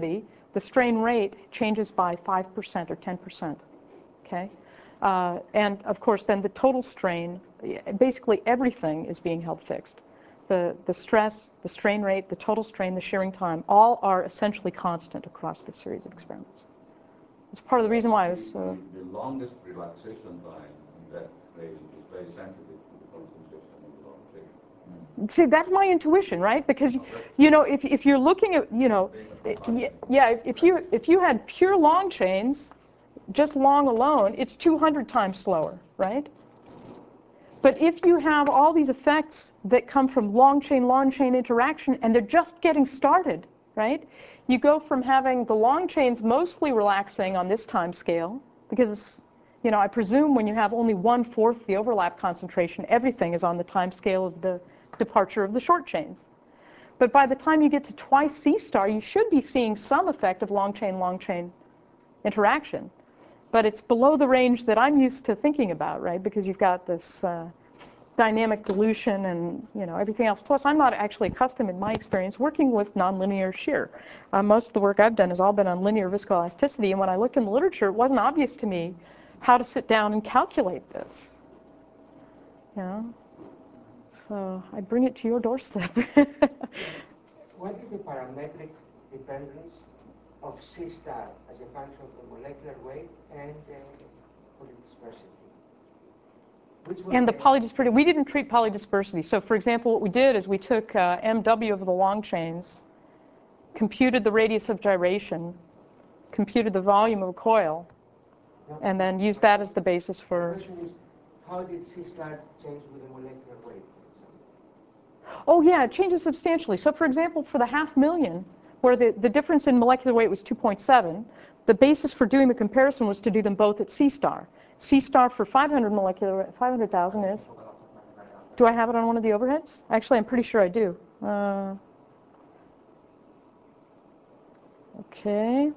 the strain rate changes by five percent or ten percent. Okay? Uh, and of course, then the total strain, basically everything is being held fixed. The, the stress, the strain rate, the total strain, the shearing time, all are essentially constant across this series of experiments. It's part of the reason why I was... Uh, the, the longest relaxation time in that range is very sensitive to the concentration of the long chain. See, that's my intuition, right? Because, you know, if, if you're looking at, you know, yeah, if you, if you had pure long chains, just long alone, it's two hundred times slower, right? But if you have all these effects that come from long chain, long chain interaction, and they're just getting started, right? You go from having the long chains mostly relaxing on this time scale, because, you know, I presume when you have only one-fourth the overlap concentration, everything is on the time scale of the departure of the short chains. But by the time you get to twice C star, you should be seeing some effect of long chain, long chain interaction. But it's below the range that I'm used to thinking about, right? Because you've got this uh, dynamic dilution and, you know, everything else. Plus, I'm not actually accustomed, in my experience, working with nonlinear shear. Uh, most of the work I've done has all been on linear viscoelasticity, and when I looked in the literature, it wasn't obvious to me how to sit down and calculate this. You know? So I bring it to your doorstep. What is the parametric dependence of C star as a function of the molecular weight and uh, polydispersity? Which And the the- polydispersity, we didn't treat polydispersity. So for example, what we did is we took uh, M W of the long chains, computed the radius of gyration, computed the volume of a coil, No, and then used that as the basis The for... question is, how did C star change with the molecular weight, for example? Oh yeah, it changes substantially. So for example, for the half million, where the, the difference in molecular weight was two point seven, the basis for doing the comparison was to do them both at C star. C star for five hundred molecular, five hundred thousand is... Do I have it on one of the overheads? Actually, I'm pretty sure I do. Uh, okay.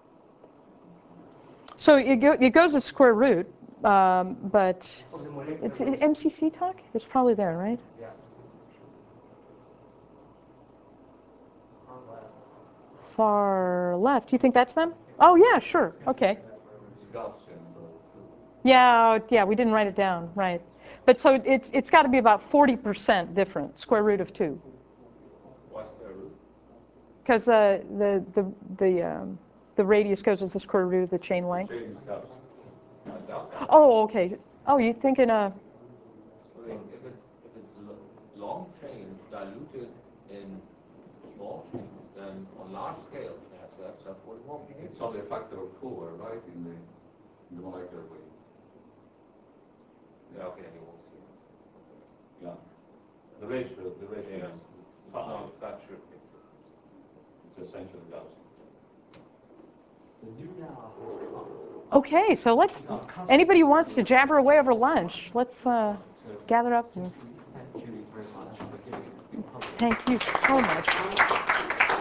So it, go, it goes as square root, um, but Of the molecular it's weight. M C C talk? It's probably there, right? Yeah. Far left. Do you think that's them? Oh, yeah, sure. Okay. It's Gaussian, so Yeah, yeah, we didn't write it down, right. But so it's, it's got to be about forty percent different, square root of two. why square root? Because uh, the, the, the, um, the radius goes as the square root of the chain length. Chain is Gaussian. That's Gaussian. Oh, okay. Oh, you're thinking, uh, I mean, if it's, if it's lo- long chains diluted in small chains, then on large scale, it has to have sub forty-one. It's only a factor of four, right, in the, in the molecular weight. Yeah, okay, and you won't see it. Yeah. The ratio, the ratio Yeah. is It's five. not such a big. It's essentially Gaussian. The new now has come. okay, so let's, anybody who wants to jabber away over lunch, let's uh, So gather up. And thank Julie very much for giving us a big public. thank you so much.